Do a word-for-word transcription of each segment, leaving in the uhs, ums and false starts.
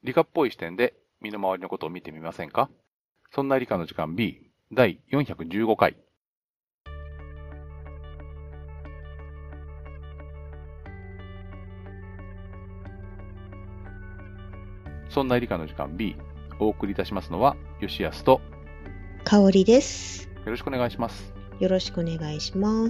理科っぽい視点で身の回りのことを見てみませんか？そんな理科の時間 B だいよんひゃくじゅうごかい。そんな理科の時間 B、 お送りいたしますのは吉安と香織です。 よろしくお願いします。 よろしくお願いします。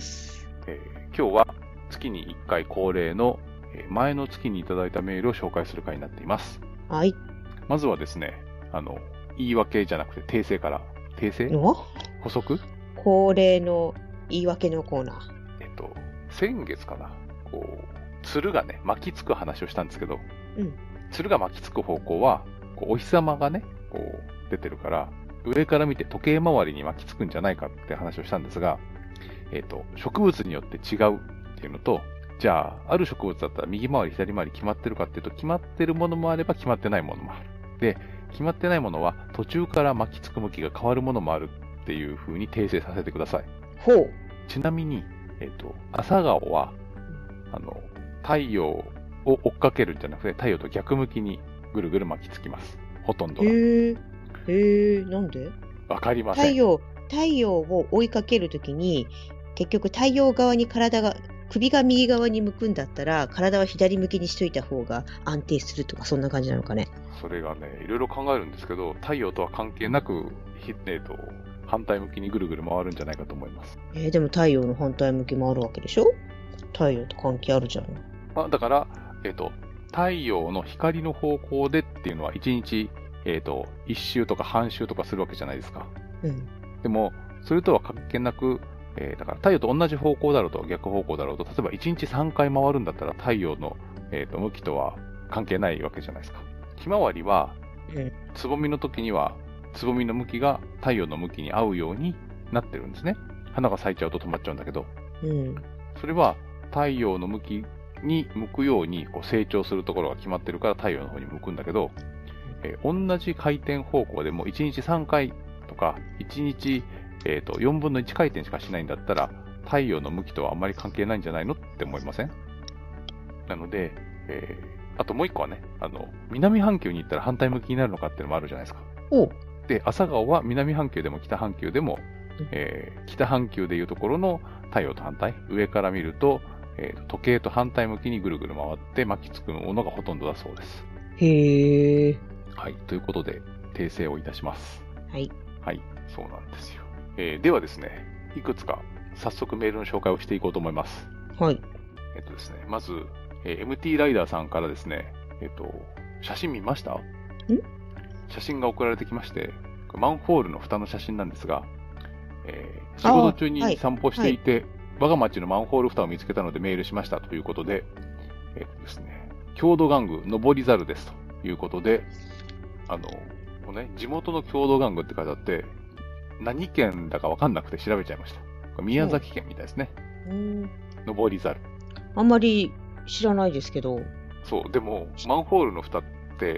えー、今日は月にいっかい恒例の前の月にいただいたメールを紹介する回になっています。 はい。 まずはですね、あの言い訳じゃなくて訂正から。訂正？補足？ 恒例の言い訳のコーナー。 えっと先月かな、こう鶴がね巻きつく話をしたんですけど、うん、鶴が巻きつく方向はこうお日様がねこう出てるから上から見て時計回りに巻きつくんじゃないかって話をしたんですが、えっと植物によって違うっていうのと、じゃあある植物だったら右回り左回り決まってるかっていうと、決まってるものもあれば決まってないものもある。で、決まってないものは途中から巻きつく向きが変わるものもあるっていう風に訂正させてください。 ほう。 ちなみに、えっと朝顔はあの太陽を追っかけるんじゃなくて太陽と逆向きにぐるぐる巻きつきます。ほとんどが。 へー。へー、なんで？ わかりません。 太陽、太陽を追いかけるときに結局太陽側に体が、首が右側に向くんだったら体は左向きにしといた方が安定するとか、そんな感じなのかね。 それがねいろいろ考えるんですけど、太陽とは関係なく、えー、と反対向きにぐるぐる回るんじゃないかと思います。 えー、でも太陽の反対向き回るわけでしょ。太陽と関係あるじゃん。 まあ、だから、えー、と太陽の光の方向でっていうのはいちにち、えー、といっ周とか半周とかするわけじゃないですか。うん、でもそれとは関係なく、えー、だから太陽と同じ方向だろうと逆方向だろうと、例えばいちにちさんかい回るんだったら太陽の、えー、と向きとは関係ないわけじゃないですか。ひまわりは、うん、つぼみの時にはつぼみの向きが太陽の向きに合うようになってるんですね。花が咲いちゃうと止まっちゃうんだけど、うん、それは太陽の向きに向くようにこう成長するところが決まってるから太陽の方に向くんだけど、えー、同じ回転方向でもいちにちさんかいとかいちにち、えー、とよんぶんのいち回転しかしないんだったら太陽の向きとはあんまり関係ないんじゃないのって思いません？なので、えー、あともう一個はね、あの南半球に行ったら反対向きになるのかっていうのもあるじゃないですか。 おで、朝顔は南半球でも北半球でも、えー、北半球でいうところの太陽と反対、上から見ると、えー、時計と反対向きにぐるぐる回って巻きつくものがほとんどだそうです。 へー。 はい、ということで訂正をいたします。 はい。 はい、そうなんですよ。えー、ではですね、いくつか早速メールの紹介をしていこうと思います。 はい。 えっとですね、まず、えー、エムティー ライダーさんからですね、えっと、写真見ました？ん？写真が送られてきまして、マンホールの蓋の写真なんですが、えー、仕事中に散歩していて、はいはい、我が町のマンホール蓋を見つけたのでメールしましたということで、えっとですね、郷土玩具上り猿ですということで、あの、こうね、地元の郷土玩具って書いてあって、何県だかわかんなくて調べちゃいました。これ宮崎県みたいですね。うん。上り猿。 あんまり知らないですけど。 そう、でも、マンホールの蓋って、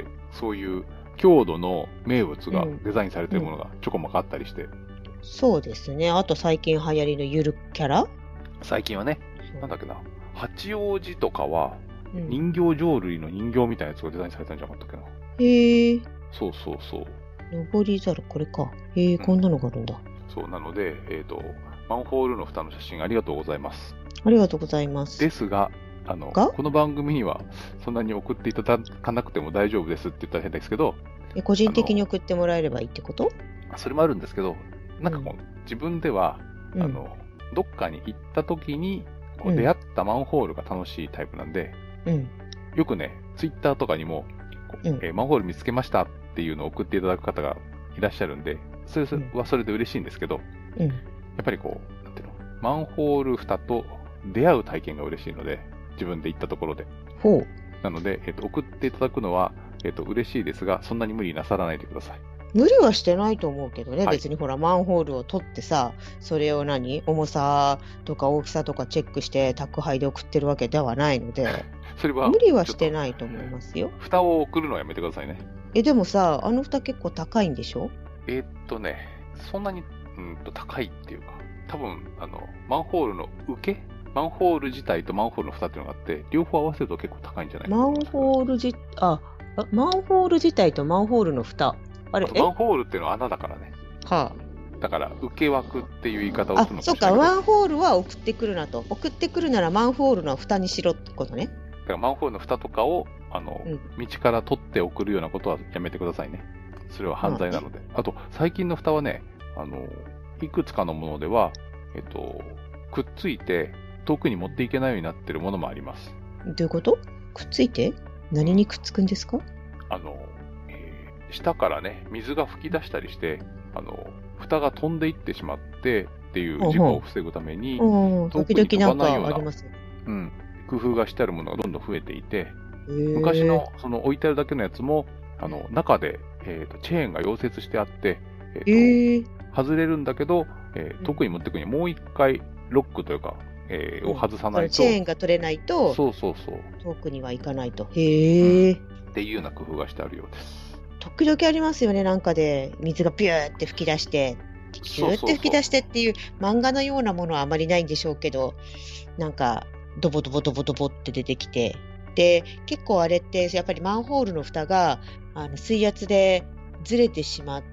そういう郷土の名物がデザインされているものがちょこまかあったりして。うんうん、 そうですね。あと最近流行りのゆるキャラ？ 最近はね、なんだっけな、八王子とかは、人形浄瑠璃の人形みたいなやつがデザインされたんじゃなかったっけな。 へー。 そうそうそう。 上り猿、これか。へえ、うん、こんなのがあるんだ。 そうなので、えっと、マンホールの蓋の写真ありがとうございます。 ありがとうございます。 ですが、あの、この番組にはそんなに送っていただかなくても大丈夫ですって言ったら変ですけど、 え、個人的に送ってもらえればいいってこと？ それもあるんですけど、なんかこう、うん、自分では、あの、うん、どっかに行った時にこう出会ったマンホールが楽しいタイプなんで、うん、よくね、ツイッターとかにも、うんえー、マンホール見つけましたっていうのを送っていただく方がいらっしゃるんで、それはそれで嬉しいんですけど、うん、やっぱりこう、なんていうの、マンホール蓋と出会う体験が嬉しいので、自分で行ったところで。 ほう。 なので、えっと、送っていただくのは、えっと、嬉しいですが、そんなに無理なさらないでください。 無理はしてないと思うけどね、はい、別にほら、マンホールを取ってさ、それを何、重さとか大きさとかチェックして宅配で送ってるわけではないので、それは無理はしてないと思いますよ。 蓋を送るのはやめてくださいね。 え、でもさ、あの蓋結構高いんでしょ？ えー、っとね、そんなにうんと高いっていうか、多分あのマンホールの受け、マンホール自体とマンホールの蓋っていうのがあって、両方合わせると結構高いんじゃないかな。 マンホール自ああ、マンホール自体とマンホールの蓋。あれ、 あマンホールっていうのは穴だからね。 はあ。だから、受け枠っていう言い方をするのかもしれない。あ、そっか、マンホールは送ってくるなと。送ってくるならマンホールの蓋にしろってことね。だからマンホールの蓋とかを、あの、うん、道から取って送るようなことはやめてくださいね。それは犯罪なので。あと、最近の蓋はね、あの、いくつかのものでは、えっと、くっついて遠くに持っていけないようになってるものもあります。 どういうこと？くっついて何にくっつくんですか？ あの、えー、下からね、水が噴き出したりして、あの、蓋が飛んでいってしまってっていう事故を防ぐために、遠くに飛ばないような、うん、工夫がしてあるものがどんどん増えていて、昔のその置いてあるだけのやつも、あの、中で、えーと、チェーンが溶接してあって、えーと、外れるんだけど、えー、遠くに持っていくにはもう一回ロックというか、えー、を外さないと、 チェーンが取れないと、 そうそうそう。 遠くには行かないと。へー、 うん。っていうような工夫がしてあるようです。 時々ありますよね、なんかで、水がピューって吹き出して、ピューって吹き出してっていう漫画のようなものはあまりないんでしょうけど、なんか、ドボドボドボドボって出てきて、で、結構あれって、やっぱりマンホールの蓋が、あの、水圧でずれてしまって、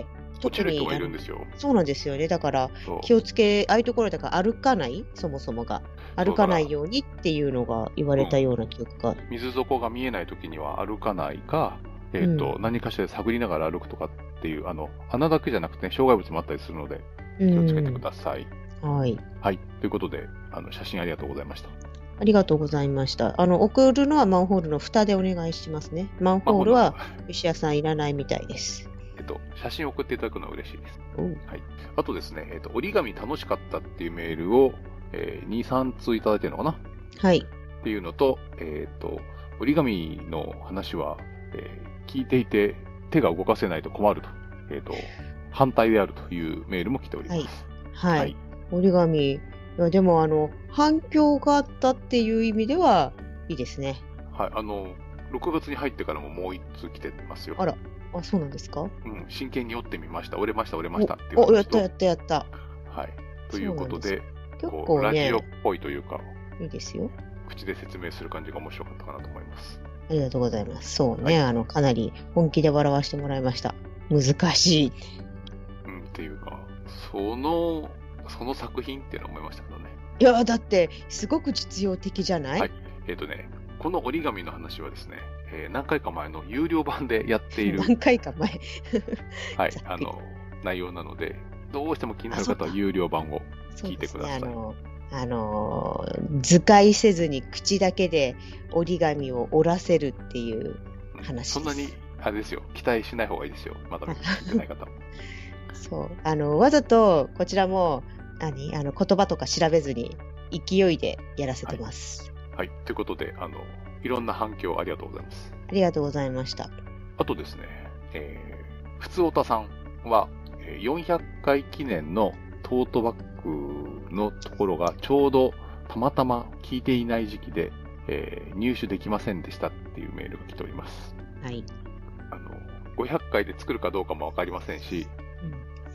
落ちる人がいるんですよ。 そうなんですよね。だから気をつけ、ああいうところだから歩かない、そもそもが歩かないようにっていうのが言われたような記憶が、うん、 水底が見えないときには歩かないか、えーとうん、何かしらで探りながら歩くとかっていう、あの穴だけじゃなくて、ね、障害物もあったりするので気をつけてください。 うん、はい、 はい、ということで、あの写真ありがとうございました。 ありがとうございました。あの送るのはマンホールの蓋でお願いしますね。マンホールは吉谷さんいらないみたいです。 えっと、写真を送っていただくのは嬉しいです。はい。あとですね、えっと、折り紙楽しかったっていうメールを、えー、に、さん通いただいてるのかな？ はい。 っていうのと、えっと、折り紙の話は、えー、聞いていて手が動かせないと困ると、えっと、反対であるというメールも来ております。 はい。はい、折り紙、いや、でもあの、反響があったっていう意味ではいいですね。 はい。あの、ろくがつに入ってからももう一通来てますよ。 あら。あ、そうなんですか？ うん、真剣に折ってみました。折れました、折れましたっていう。 お、やったやったやった。 はい。ということで、 結構ね、 ラジオっぽいというか、 いいですよ。 口で説明する感じが面白かったかなと思います。 ありがとうございます。そうね、はい、あの、かなり本気で笑わせてもらいました。難しい。 うん、っていうか、その、その作品っていうのは思いましたけどね。 いや、だって、すごく実用的じゃない？ はい。えっとね、この折り紙の話はですね、えー、何回か前の有料版でやっている何回か前はい、あの内容なので、どうしても気になる方は有料版を聞いてください。 ね、あのあの図解せずに口だけで折り紙を折らせるっていう話です。 そんなにあれですよ、期待しない方がいいですよ。まだ見てない方そうあのわざとこちらも何あの言葉とか調べずに勢いでやらせてます。 はい、はい、ということで、あのいろんな反響ありがとうございます。 ありがとうございました。 あとですね、えー、ふつおたさんはよんひゃっかい記念のトートバッグのところがちょうどたまたま聞いていない時期で、えー、入手できませんでしたっていうメールが来ております。 はい。 あの、ごひゃっかいで作るかどうかもわかりませんし、うん、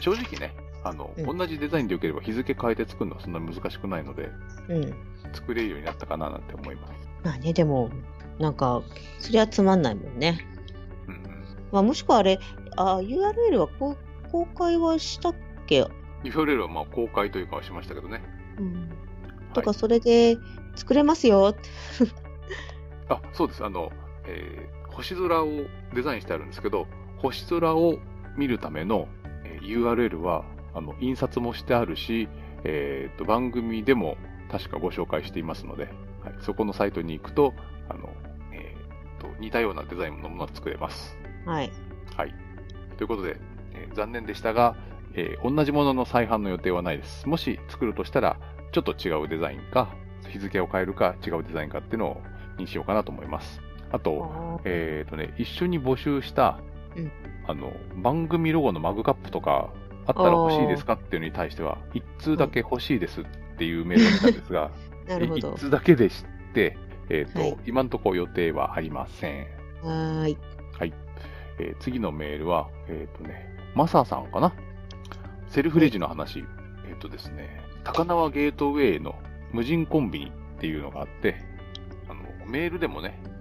正直ね、あの、うん、同じデザインでよければ日付変えて作るのはそんな難しくないので、うん、作れるようになったかななんて思います。 まあね、でも、なんか、そりゃつまんないもんね。うんうん。まあ、もしくはあれ、あ、ユーアールエル はこう公開はしたっけ？ ユーアールエル はまあ公開というかはしましたけどね。 うん。とか、それで作れますよ。 あ、そうです。あの、えー、星空をデザインしてあるんですけど、星空を見るための、えー、ユーアールエル は、あの、印刷もしてあるし、えーと、番組でも確かご紹介していますので、はい、そこのサイトに行くと、あの、えー、と似たようなデザインのものが作れます。 はい。 はい。ということで、えー、残念でしたが、えー、同じものの再販の予定はないです。もし作るとしたら、ちょっと違うデザインか、日付を変えるか、違うデザインかっていうのをにしようかなと思います。あと、えっとね、一緒に募集した、うん、あの、番組ロゴのマグカップとか、あったら欲しいですかっていうのに対しては、一通だけ欲しいですっていうメールが来たんですが、 なるほど。 一通だけで知って、えっと、はい、今のところ予定はありません。 はーい。 はい。えー、次のメールは、えっとね、マサさんかな？セルフレジの話。はい、えっとですね、高輪ゲートウェイの無人コンビニっていうのがあって、あの、メールでもね、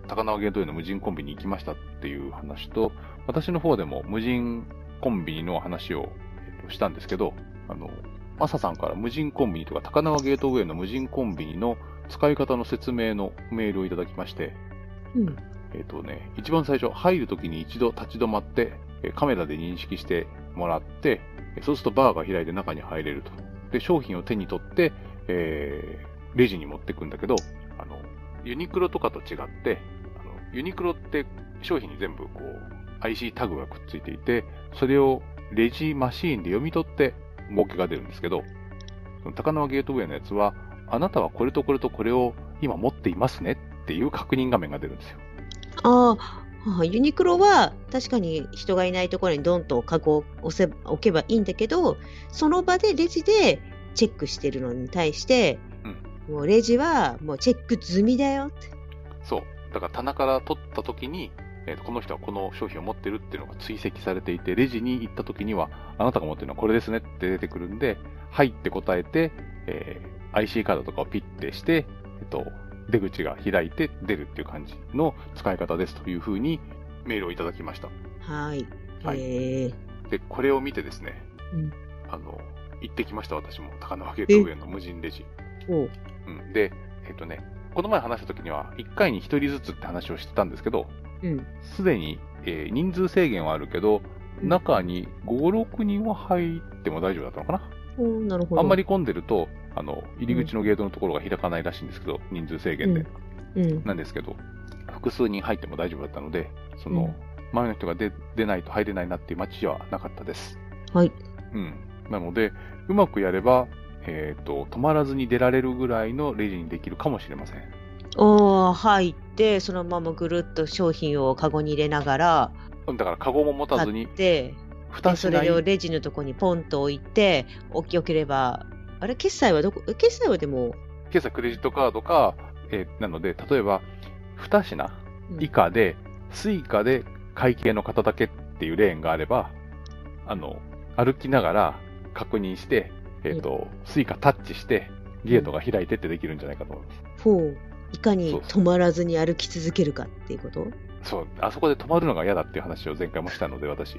高輪ゲートウェイの無人コンビニ行きましたっていう話と、私の方でも無人コンビニの話を、えー、としたんですけど、あの、マサさんから無人コンビニとか高輪ゲートウェイの無人コンビニの使い方の説明のメールをいただきまして、うん、えっとね、一番最初、入るときに一度立ち止まって、カメラで認識してもらって、そうするとバーが開いて中に入れると。で、商品を手に取って、えー、レジに持っていくんだけど、あの、ユニクロとかと違って、あのユニクロって商品に全部こう、アイシー タグがくっついていて、それをレジマシーンで読み取って儲けが出るんですけど、高輪ゲートウェイのやつは、あなたはこれとこれとこれを今持っていますねっていう確認画面が出るんですよ。 ああ、ユニクロは確かに人がいないところにドンとカゴを押せ置けばいいんだけど、その場でレジでチェックしてるのに対して、うん、もうレジはもうチェック済みだよって。 そう。だから棚から取った時に、えー、とこの人はこの商品を持ってるっていうのが追跡されていて、レジに行った時には、あなたが持ってるのはこれですねって出てくるんで、はいって答えて、えー、アイシー カードとかをピッてして、えっと、出口が開いて出るっていう感じの使い方ですというふうにメールをいただきました。 はい。はい。 で、これを見てですね、うん、あの、行ってきました、私も。高輪ゲートウェイの無人レジ。おう。うん。で、えっとね、この前話した時には、いっかいにひとりずつって話をしてたんですけど、す、うん、でに、えー、人数制限はあるけど、うん、中にご、ろくにんは入っても大丈夫だったのかな。 おなるほど。 あんまり混んでると、あの、入り口のゲートのところが開かないらしいんですけど、うん、人数制限で。うんうん、なんですけど、複数人入っても大丈夫だったので、その、うん、前の人が 出, 出ないと入れないなっていう街はなかったです。 はい。 うん。なので、うまくやれば、えっと、止まらずに出られるぐらいのレジにできるかもしれません。 おー、入って、そのままぐるっと商品をカゴに入れながら、 だからカゴも持たずに、 で、それをレジのとこにポンと置いて、置き置ければ、あれ、決済はどこ、決済はでも。 決済クレジットカードか、えー、なので、例えば、に品以下で、スイカで会計の方だけっていうレーンがあれば、あの、歩きながら確認して、えっと、スイカタッチして、ゲートが開いてってできるんじゃないかと思います。 ほう。いかに止まらずに歩き続けるかっていうこと？ そう、あそこで止まるのが嫌だっていう話を前回もしたので、私。はい。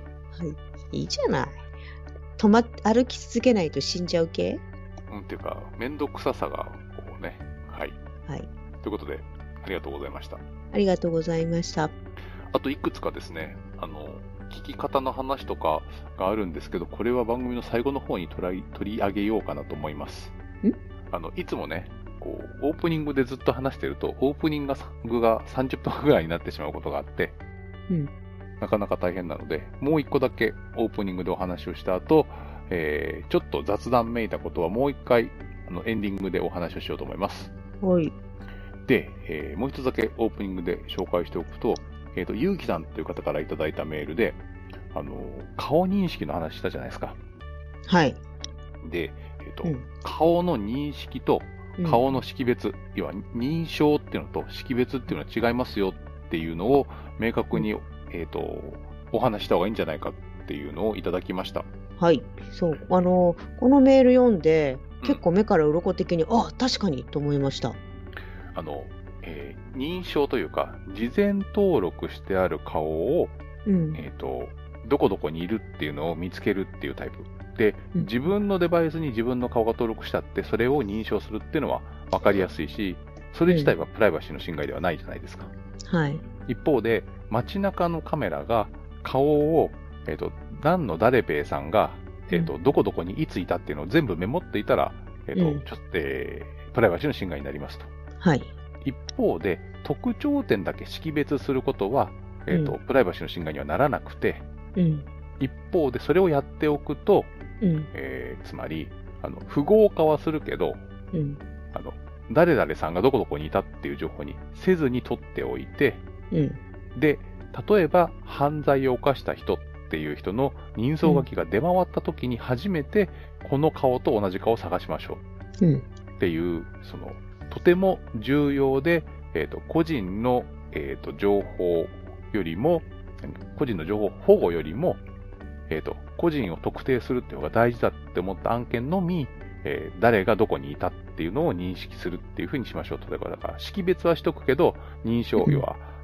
いいじゃない。止ま、歩き続けないと死んじゃう系？ うん、っていうか、めんどくささが、こうね。はい。 はい。 ということで、ありがとうございました。 ありがとうございました。 あといくつかですね、あの、聞き方の話とかがあるんですけど、これは番組の最後の方に取り、取り上げようかなと思います。ん？あの、いつもね、こう、オープニングでずっと話してると、オープニングがさんじゅっぷんぐらいになってしまうことがあって、うん、なかなか大変なので、もう一個だけオープニングでお話をした後、えー、ちょっと雑談めいたことはもう一回、あの、エンディングでお話をしようと思います。 はい。 で、えー、もう一つだけオープニングで紹介しておくと、えっと、ゆうきさんという方からいただいたメールで、あの、顔認識の話したじゃないですか。 はい。 で、えっと、うん、顔の認識と顔の識別、うん、要は認証っていうのと識別っていうのは違いますよっていうのを明確に、えっと、お話した方がいいんじゃないかっていうのをいただきました。 はい。そう。あの、このメール読んで、結構目から鱗的に、うん、あ、確かにと思いました。 あの、えー、認証というか、事前登録してある顔を、うん、えっと、どこどこにいるっていうのを見つけるっていうタイプ。で、うん、自分のデバイスに自分の顔が登録したって、それを認証するっていうのは分かりやすいし、それ自体はプライバシーの侵害ではないじゃないですか。 うん、はい。 一方で、街中のカメラが顔を、えっと、何の誰べえさんが、えっと、どこどこにいついたっていうのを全部メモっていたら、えっと、うん、ちょっと、えー、プライバシーの侵害になりますと。 はい。 一方で、特徴点だけ識別することは、えっと、うん、プライバシーの侵害にはならなくて、うん、一方で、それをやっておくと、うんえー、つまり、あの、符号化はするけど、うん、あの、誰々さんがどこどこにいたっていう情報にせずに取っておいて、うん、で、例えば、犯罪を犯した人っていう人の人相書きが出回った時に初めて、この顔と同じ顔を探しましょう。うん、っていう、その、とても重要で、えっと、個人の、えっと、情報よりも、個人の情報保護よりも、えっと、個人を特定するっていうのが大事だって思った案件のみ、えー、誰がどこにいたっていうのを認識するっていうふうにしましょうと。だから、だから識別はしとくけど、認証、要は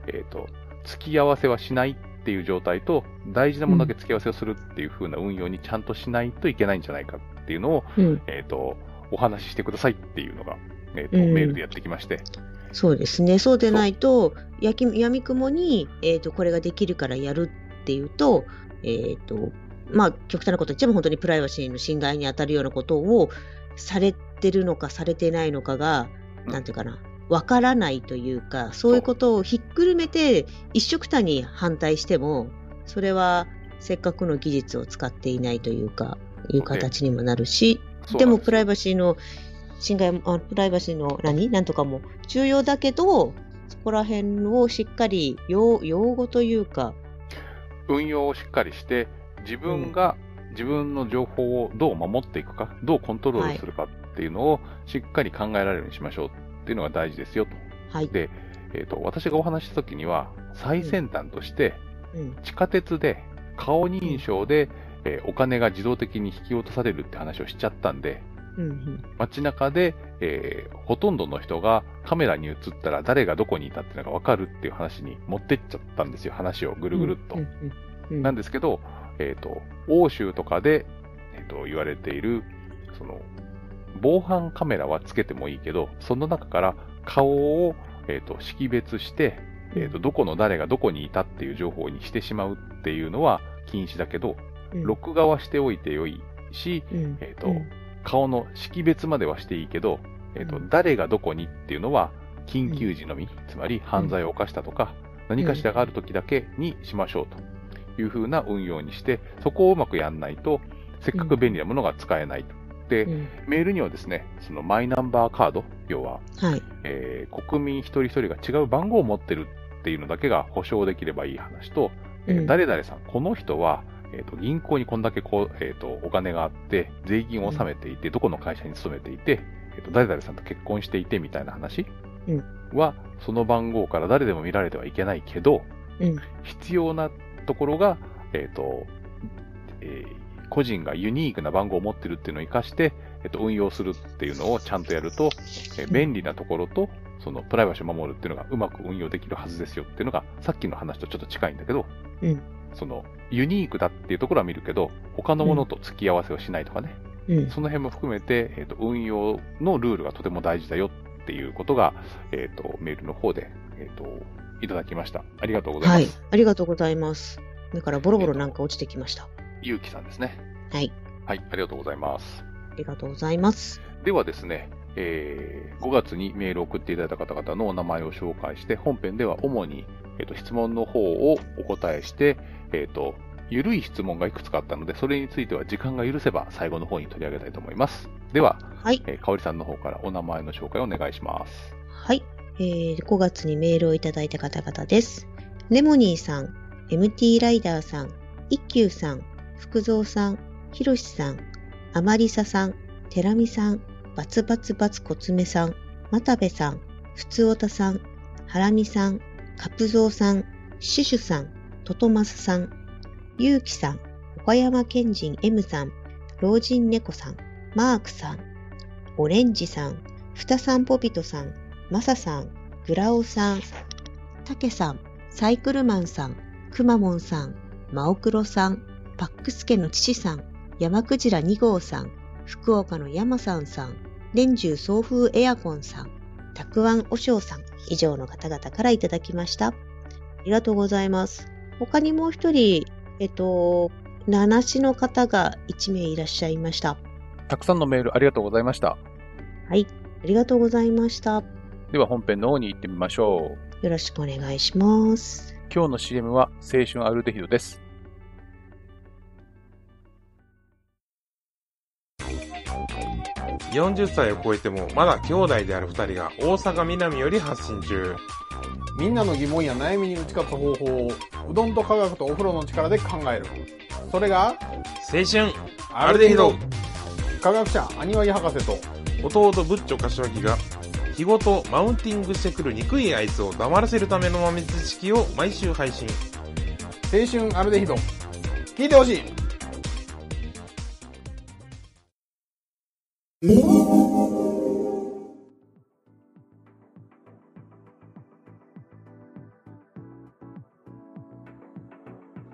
えっと、付き合わせはしないっていう状態と、大事なものだけ付き合わせをするっていう風な運用にちゃんとしないといけないんじゃないかっていうのを、うん、えっと、お話ししてくださいっていうのが、えっと、うん、メールでやってきまして。 そうですね。そうでないと、やき闇雲に、えっと、これができるからやるっていうと、えっと、まあ、極端なこと言っちゃえば本当にプライバシーの侵害に当たるようなことをされてるのかされてないのかが、うん、なんていうかな、わからないというか、そういうことをひっくるめて一緒くたに反対しても、それはせっかくの技術を使っていないというか、いう形にもなるし、でもプライバシーの侵害、あプライバシーの何なんとかも重要だけど、そこら辺をしっかり用、用語というか、 運用をしっかりして、自分が自分の情報をどう守っていくか、どうコントロールするかっていうのをしっかり考えられるようにしましょうっていうのが大事ですよと。はい、で、えーと、私がお話ししたときには、最先端として、地下鉄で顔認証で、えー、お金が自動的に引き落とされるって話をしちゃったんで、うんうん、街中で、えー、ほとんどの人がカメラに映ったら誰がどこにいたっていうのが分かるっていう話に持ってっちゃったんですよ、話をぐるぐるっと。うんうんうん、なんですけど、えっと、欧州とかで、えっと、言われている、その、防犯カメラはつけてもいいけど、その中から顔を、えっと、識別して、えっと、どこの誰がどこにいたっていう情報にしてしまうっていうのは禁止だけど、うん、録画はしておいてよいし、うん、えっと、うん、顔の識別まではしていいけど、えっと、誰がどこにっていうのは緊急時のみ、つまり犯罪を犯したとか、何かしらがある時だけにしましょうと。いう風な運用にして、そこをうまくやんないと、せっかく便利なものが使えないと。で、うん、メールにはですね、そのマイナンバーカード、要は、はいえー、国民一人一人が違う番号を持ってるっていうのだけが保証できればいい話と、うん、えー、誰々さん、この人は、えーと、銀行にこんだけこう、えーと、お金があって、税金を納めていて、うん、どこの会社に勤めていて、えーと、誰々さんと結婚していてみたいな話は、その番号から誰でも見られてはいけないけど、うん、必要なところが、えっと、えー、個人がユニークな番号を持ってるっていうのを活かして、えっと、運用するっていうのをちゃんとやると、えー、便利なところと、そのプライバシーを守るっていうのがうまく運用できるはずですよっていうのが、さっきの話とちょっと近いんだけど、うん、その、ユニークだっていうところは見るけど、他のものと付き合わせをしないとかね、うん、その辺も含めて、えっと、運用のルールがとても大事だよっていうことが、えっと、メールの方で、えっと、いただきました。ありがとうございます。 はい、ありがとうございます。だからボロボロなんか落ちてきました。 ゆうきさんですね。 はい。 はい、ありがとうございます。 ありがとうございます。 ではですね、えー、ごがつにメールを送っていただいた方々のお名前を紹介して、本編では主に、えーと、質問の方をお答えして、えっと、ゆるい質問がいくつかあったので、それについては時間が許せば最後の方に取り上げたいと思います。では、はい、えー、かおりさんの方からお名前の紹介をお願いします。 はい。えー、ごがつにメールをいただいた方々です。ネモニーさん、エムティー ライダーさん、一休さん、福蔵さん、ひろしさん、あまりささん、てらみさん、バツバツバツコツメさん、またべさん、ふつおたさん、はらみさん、かぷぞうさん、ししゅさん、ととますさん、ゆうきさん、岡山県人 M さん、老人猫さん、マークさん、オレンジさん、ふたさんぽびとさん、まささん、グラオさん、たけさん、サイクルマンさん、くまモンさん、まおくろさん、パックスケの父さん、山クジラに号さん、福岡の山さんさん、年中送風エアコンさん、たくあんおしょうさん、以上の方々からいただきました。ありがとうございます。他にもう一人、えっと、七市の方がいち名いらっしゃいました。 たくさんのメールありがとうございました。 はい、ありがとうございました。 では本編の方に行ってみましょう。よろしくお願いします。 今日の シーエム は青春アルデヒドです。 よんじゅっさいを超えてもまだ兄弟であるふたりが大阪南より発信中。 みんなの疑問や悩みに打ち勝つ方法をうどんと科学とお風呂の力で考える。それが青春アルデヒド。 科学者アニワギ博士と弟ブッチョ柏木が日ごとマウンティングしてくる憎いあいつを黙らせるための豆知識を毎週配信。 青春アルデヒド、聞いてほしい。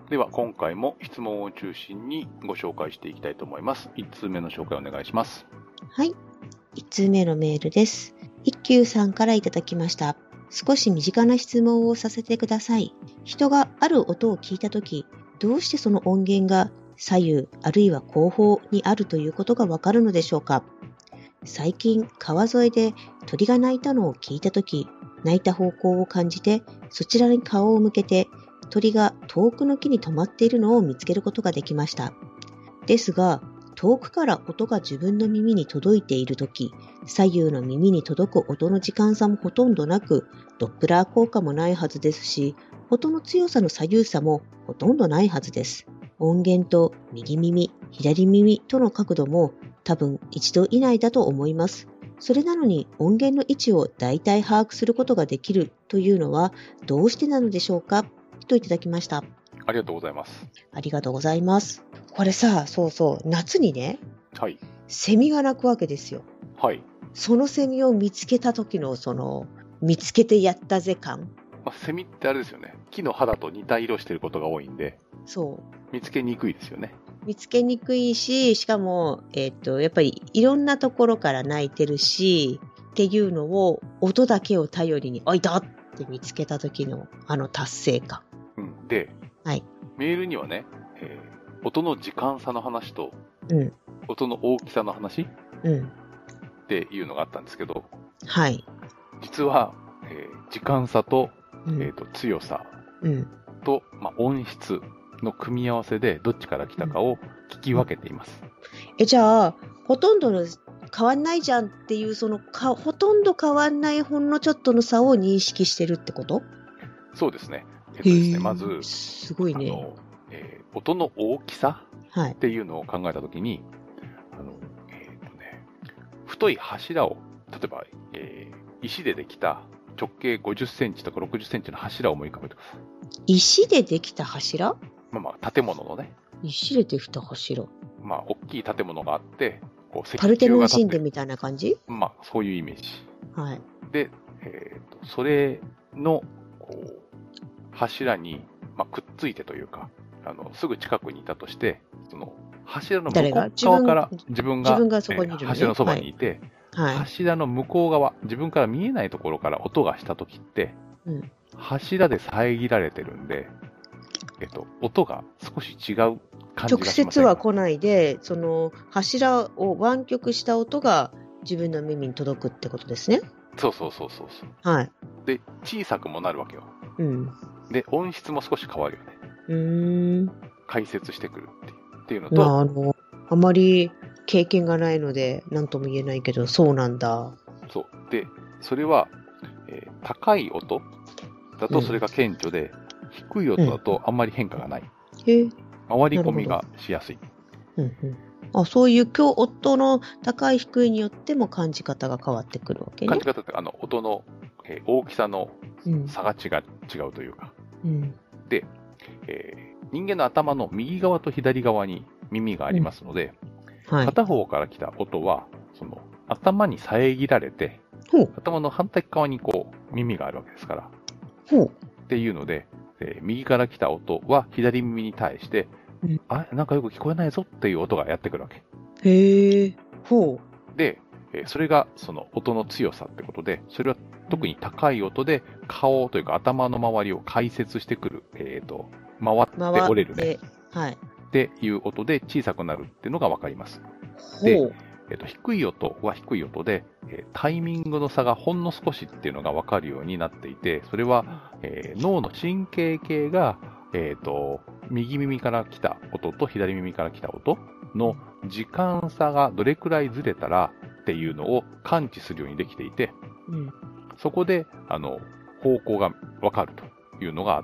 では今回も質問を中心にご紹介していきたいと思います。いち通目の紹介お願いします。 はい。いち通目のメールです。一休さんからいただきました。少し身近な質問をさせてください。人がある音を聞いたとき、どうしてその音源が左右あるいは後方にあるということがわかるのでしょうか？最近川沿いで鳥が鳴いたのを聞いたとき、鳴いた方向を感じてそちらに顔を向けて鳥が遠くの木に止まっているのを見つけることができました。ですが、遠くから音が自分の耳に届いているとき、左右の耳に届く音の時間差もほとんどなく、ドップラー効果もないはずですし、音の強さの左右差もほとんどないはずです。音源と右耳、左耳との角度も多分一度以内だと思います。それなのに音源の位置を大体把握することができるというのはどうしてなのでしょうか？といただきました。 ありがとうございます。 ありがとうございます。これさ、そうそう、夏にね、 はい。 セミが鳴くわけですよ。 はい。 そのセミを見つけた時のその、見つけてやったぜ感。 まあ、セミってあれですよね。木の肌と似た色してることが多いんで、 そう。 見つけにくいですよね。 見つけにくいし、しかも、えっと、やっぱりいろんなところから鳴いてるし、っていうのを音だけを頼りに、あいたって見つけた時のあの達成感。 うん、で、 はい、 メールにはね、えー、音の時間差の話と、 うん、 音の大きさの話、 うん、 っていうのがあったんですけど、 はい、 実は、えー、時間差と、 うん、 えーと、強さうと、うんまあ、音質の組み合わせでどっちから来たかを聞き分けています。うん、 えじゃあほとんどの変わんないじゃんっていうそのかほとんど変わんないほんのちょっとの差を認識してるってこと？ そうですね。えっとですね、まず、 すごいね。 あの、えー、音の大きさっていうのを考えたときに、はい、あの、えーとね、太い柱を、例えば、えー、石でできた直径ごじゅっセンチとかろくじゅっセンチの柱を思い浮かべてください。 石でできた柱？ まあまあ、建物のね。 石でできた柱。 まあ、大きい建物があって、こう、 パルテノン神殿みたいな感じ？ まあ、そういうイメージ。 はい。 で、えーと、それの、こう、柱に、まあ、くっついてというか、あの、すぐ近くにいたとして、その、柱の向こう側から自分が、 自分がそこにいる、ね、 柱のそばにいて、 はい、 柱の向こう側、自分から見えないところから音がしたときって、うん、柱で遮られてるんで、えっと、音が少し違う感じがしませんか？直接は来ないで、その柱を湾曲した音が自分の耳に届くってことですね。 そうそうそうそうそう。 はい。 で、小さくもなるわけよ。 うん。 で、音質も少し変わるよね。 うーん。 解説してくるっていうっていうのと、 まあ、あの、あまり経験がないので、何とも言えないけど、そうなんだ。 そう。で、それは、えー、高い音だとそれが顕著で、うん、低い音だとあんまり変化がない。 うん、へ回り込みがしやすい。 うんうん、あ、そういう今日音の高い低いによっても感じ方が変わってくるわけね。 感じ方ってあの音の、えー、大きさの差が違う、うん、違うというか。 うん、 で、えー、人間の頭の右側と左側に耳がありますので、うんはい、片方から来た音はその頭に遮られて、頭の反対側にこう耳があるわけですから。 ほうっていうので、えー、右から来た音は左耳に対して、うん、あ、なんかよく聞こえないぞっていう音がやってくるわけ。 へえ、ほう。で、えー、それがその音の強さってことで、それは特に高い音で顔というか頭の周りを解説してくる、えっと、回って折れるね。 はい。 っていう音で小さくなるっていうのがわかります。で、えっと、低い音は低い音で、えー、タイミングの差がほんの少しっていうのがわかるようになっていて、それは、えー、脳の神経系が、えっと、右耳から来た音と左耳から来た音の時間差がどれくらいずれたらっていうのを感知するようにできていて、うん、そこで、あの、方向がわかるというのがあって、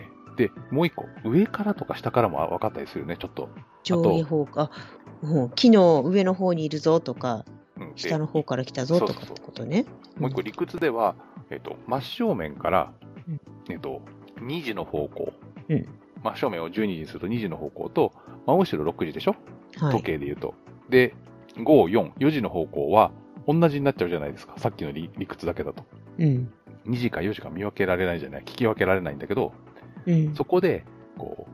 で、もう一個、上からとか下からもわかったりするよね、ちょっと。 上下方向、もう木の上の方にいるぞとか、うん、下の方から来たぞとかってことね。 そうそうそうもう一個理屈では、えっと、真正面から、うん、えっと、にじの方向、うん、真正面をじゅうにじにするとにじの方向と、真後ろろくじでしょ、はい、時計で言うと。で、ご、よん、よじの方向は同じになっちゃうじゃないですか。さっきの 理, 理屈だけだと。 うん、 にじかよじか見分けられないじゃない、聞き分けられないんだけど、うん、そこで、こう、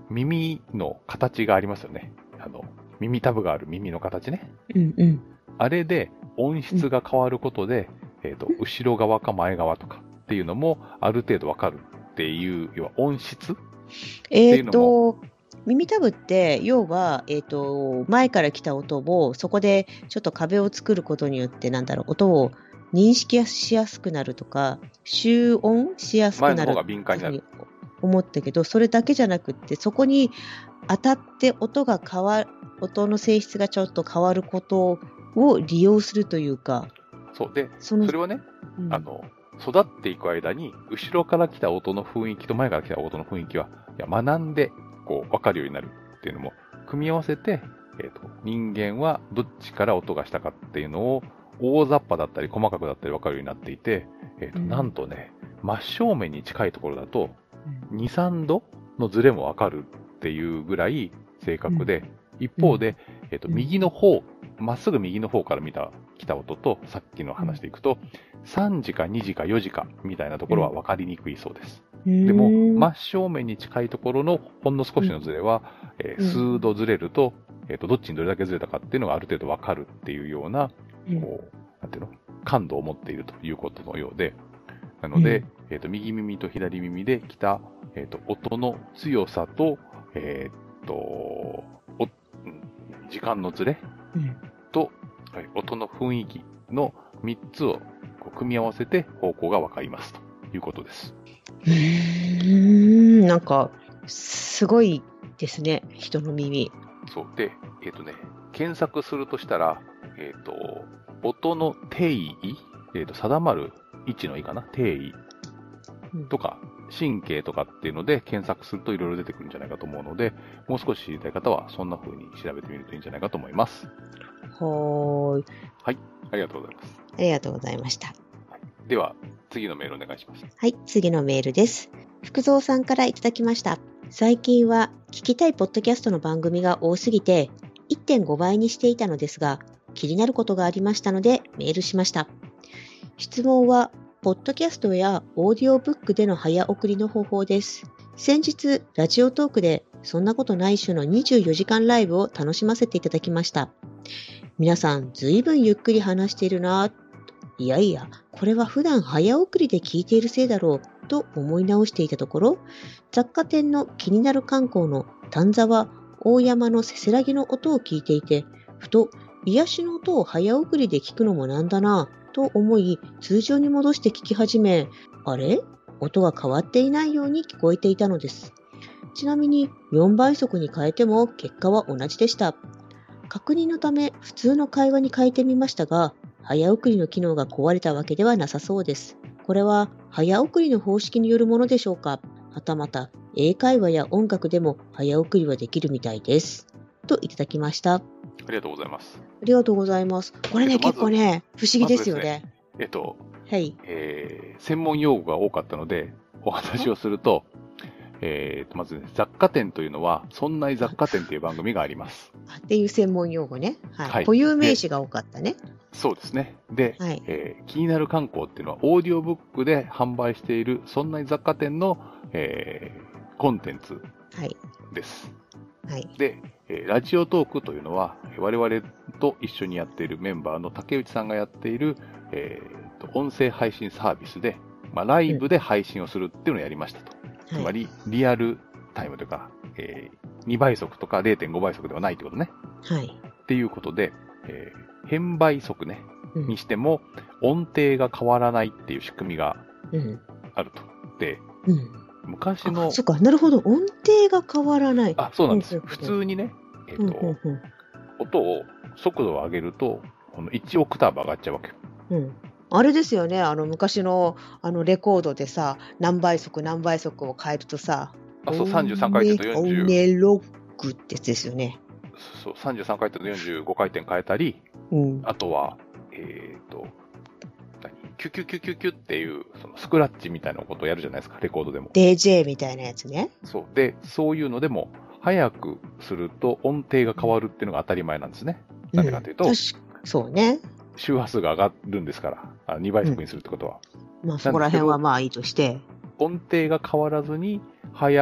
耳の形がありますよね。あの、耳たぶがある耳の形ね。 うんうん。 あれで音質が変わることで、うん、えっと、後ろ側か前側とかっていうのもある程度わかるっていう、要は音質っていうのも。えっと、 耳たぶって、要は、えっと、前から来た音を、そこでちょっと壁を作ることによって、なんだろう、音を認識しやすくなるとか、集音しやすくなる。前の方が敏感になる。 思ったけど、それだけじゃなくって、そこに当たって音が変わる、音の性質がちょっと変わることを利用するというか。 そうで、そ, それはね、うん、あの、育っていく間に、後ろから来た音の雰囲気と前から来た音の雰囲気は、いや学んで、こう、分かるようになるっていうのも、組み合わせて、えっと、人間はどっちから音がしたかっていうのを、大雑把だったり細かくだったり分かるようになっていて、えっと、うん、なんとね、真正面に近いところだと、に、さんどのズレもわかるっていうぐらい正確で、うん、一方で、えっと、右の方、まっすぐ右の方から見た、来た音と、さっきの話でいくと、さんじかにじかよじかみたいなところは分かりにくいそうです。うん、でも、真正面に近いところのほんの少しのズレは、うん、えー、数度ずれると、えっと、どっちにどれだけずれたかっていうのがある程度分かるっていうような、 うん、 こう、なんていうの、感度を持っているということのようで、なので、うん、えっと、右耳と左耳で来た、えっと、音の強さと、えっと、お、時間のずれ、うん、と、はい、音の雰囲気のみっつをこう組み合わせて方向がわかりますということです。 うーん、なんか、すごいですね、人の耳。 そう。で、えっとね、検索するとしたら、えっと、音の定位、えっと、定まる位置の位かな、定位とか、神経とかっていうので検索するといろいろ出てくるんじゃないかと思うので、もう少し知りたい方はそんな風に調べてみるといいんじゃないかと思います。 はーい。 はい、ありがとうございます。 ありがとうございました。 はい、では、次のメールお願いします。 はい、次のメールです。福蔵さんからいただきました。最近は聞きたいポッドキャストの番組が多すぎて いってんご 倍にしていたのですが、気になることがありましたのでメールしました。質問は、ポッドキャストやオーディオブックでの早送りの方法です。先日、ラジオトークでそんなことない種のにじゅうよじかんライブを楽しませていただきました。皆さん、ずいぶんゆっくり話しているなぁ。いやいや、これは普段早送りで聞いているせいだろうと思い直していたところ、雑貨店の気になる観光の丹沢、大山のせせらぎの音を聞いていて、ふと癒しの音を早送りで聞くのもなんだなぁ。と思い、通常に戻して聞き始め、あれ？音が変わっていないように聞こえていたのです。ちなみによんばい速に変えても結果は同じでした。確認のため普通の会話に変えてみましたが、早送りの機能が壊れたわけではなさそうです。これは早送りの方式によるものでしょうか？はたまた英会話や音楽でも早送りはできるみたいです。といただきました。 ありがとうございます。 ありがとうございます。これね、えっと、結構ね、不思議ですよね。 まずですね、えっと、 はい。 えー、専門用語が多かったので、お話をすると、えーと、まず、ね、雑貨店というのは、そんな雑貨店という番組があります。 っていう専門用語ね。はい。はい、固有名詞が多かったね。 そうですね。で、はい、えー、気になる観光っていうのは、オーディオブックで販売している、そんな雑貨店の、えー、コンテンツです。 はい。 で、ラジオトークというのは、我々と一緒にやっているメンバーの竹内さんがやっている、えー、と音声配信サービスで、まあ、ライブで配信をするっていうのをやりましたと。うん、つまり、リアルタイムというか、えー、にばい速とか れいてんご 倍速ではないってことね。 はい。 っていうことで、えー、変倍速ね、うん、にしても、音程が変わらないっていう仕組みがあると。で、 うん昔の。 そうか、なるほど。音程が変わらない。 あ、そうなんですよ。普通にね、えっと、うんうんうん、音を、速度を上げると、このいちオクターブ上がっちゃうわけよ。 うん。あれですよね、あの、昔の、あの、レコードでさ、何倍速何倍速を変えるとさ、 あ、そう、さんじゅうさんかいてんとよんじゅう。 オネロックってやつですよね。 そう、さんじゅうさんかいてんとよんじゅうごかいてん変えたり、 うん、 あとは、えっと、キュキュキュキュキュっていうそのスクラッチみたいなことをやるじゃないですか、レコードでも。 ディージェー みたいなやつね。 そう。で、そういうのでも、早くすると音程が変わるっていうのが当たり前なんですね。な、うんでかというと、 そうね。 周波数が上がるんですから、あにばい速にするってことは。 うん、まあそこら辺はまあいいとして。 音程が変わらずに、早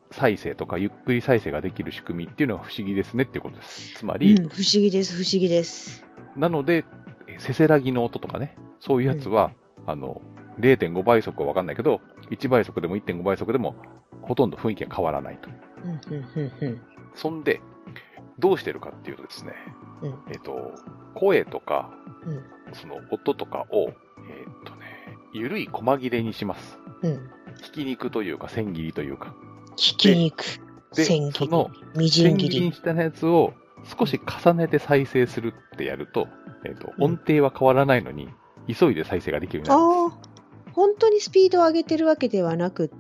再生とかゆっくり再生ができる仕組みっていうのが不思議ですねっていうことです。つまり、 うん、不思議です、不思議です。 なので、せせらぎの音とかね、そういうやつは、うん、あの、れいてんご 倍速はわかんないけど、いちばい速でも いってんご 倍速でも、ほとんど雰囲気が変わらないと。 うんうんうんうん、 そんで、どうしてるかっていうとですね、 うん、 えっと、声とか、 うん、 その音とかを、えっとね、ゆるい細切れにします。 うん、 ひき肉というか、千切りというか。 ひき肉、千切り、そのみじん切り。 千切りにしたやつを少し重ねて再生するってやると、えっと、音程は変わらないのに、うん、急いで再生ができるようになるんです。ああ、 本当にスピードを上げてるわけではなくって、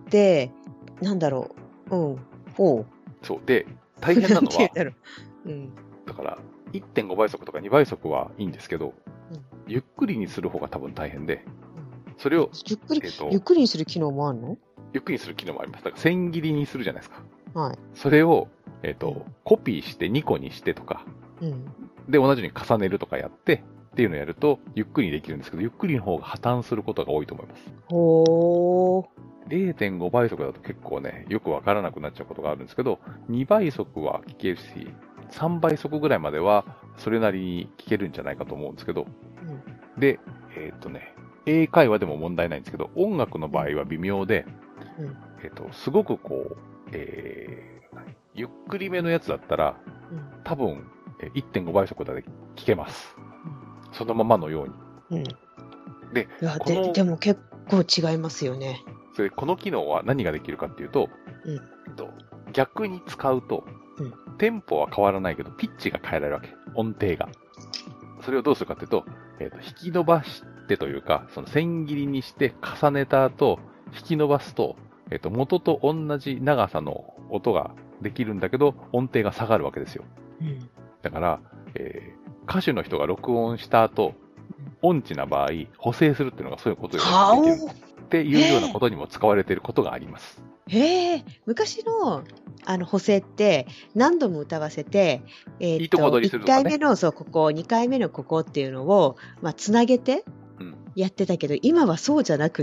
なんだろう、うん、ほう。 そう。で、大変なのは、 だろう、うん、 だから、いってんご 倍速とかにばい速はいいんですけど、うん、ゆっくりにする方が多分大変で、うん、それを、 ゆっくり、えーと、ゆっくりにする機能もあるの？ ゆっくりにする機能もあります。だから千切りにするじゃないですか。 はい。 それを、えっと、うん、コピーしてにこにしてとか、 うん、 で、同じように重ねるとかやって、っていうのをやると、ゆっくりにできるんですけど、ゆっくりの方が破綻することが多いと思います。 ほー。 れいてんご 倍速だと結構ね、よくわからなくなっちゃうことがあるんですけど、にばい速は聞けるし、さんばい速ぐらいまではそれなりに聞けるんじゃないかと思うんですけど、うん、で、えっとね、英会話でも問題ないんですけど、音楽の場合は微妙で、うん、えっと、すごくこう、えー、ゆっくりめのやつだったら、うん、多分 いってんご 倍速で聞けます。うん、そのままのように。うん、で, いやで、でも結構違いますよね。 それこの機能は何ができるかっていうと、うん、逆に使うと、うん、テンポは変わらないけど、ピッチが変えられるわけ。音程が。それをどうするかっていうと、えーと、引き伸ばしてというか、その千切りにして重ねた後、引き伸ばすと、えーと、元と同じ長さの音ができるんだけど、音程が下がるわけですよ。うん、だから、えー、歌手の人が録音した後、音痴な場合、補正するっていうのがそういうことでできるっていうようなことにも使われていることがあります。 へえ、昔のあの補正って何度も歌わせて、えー、といいとこ取りするとかね、 いっかいめのそうここ、にかいめのここっていうのを、まあ、つなげてやってたけど、うん、今はそうじゃなくって、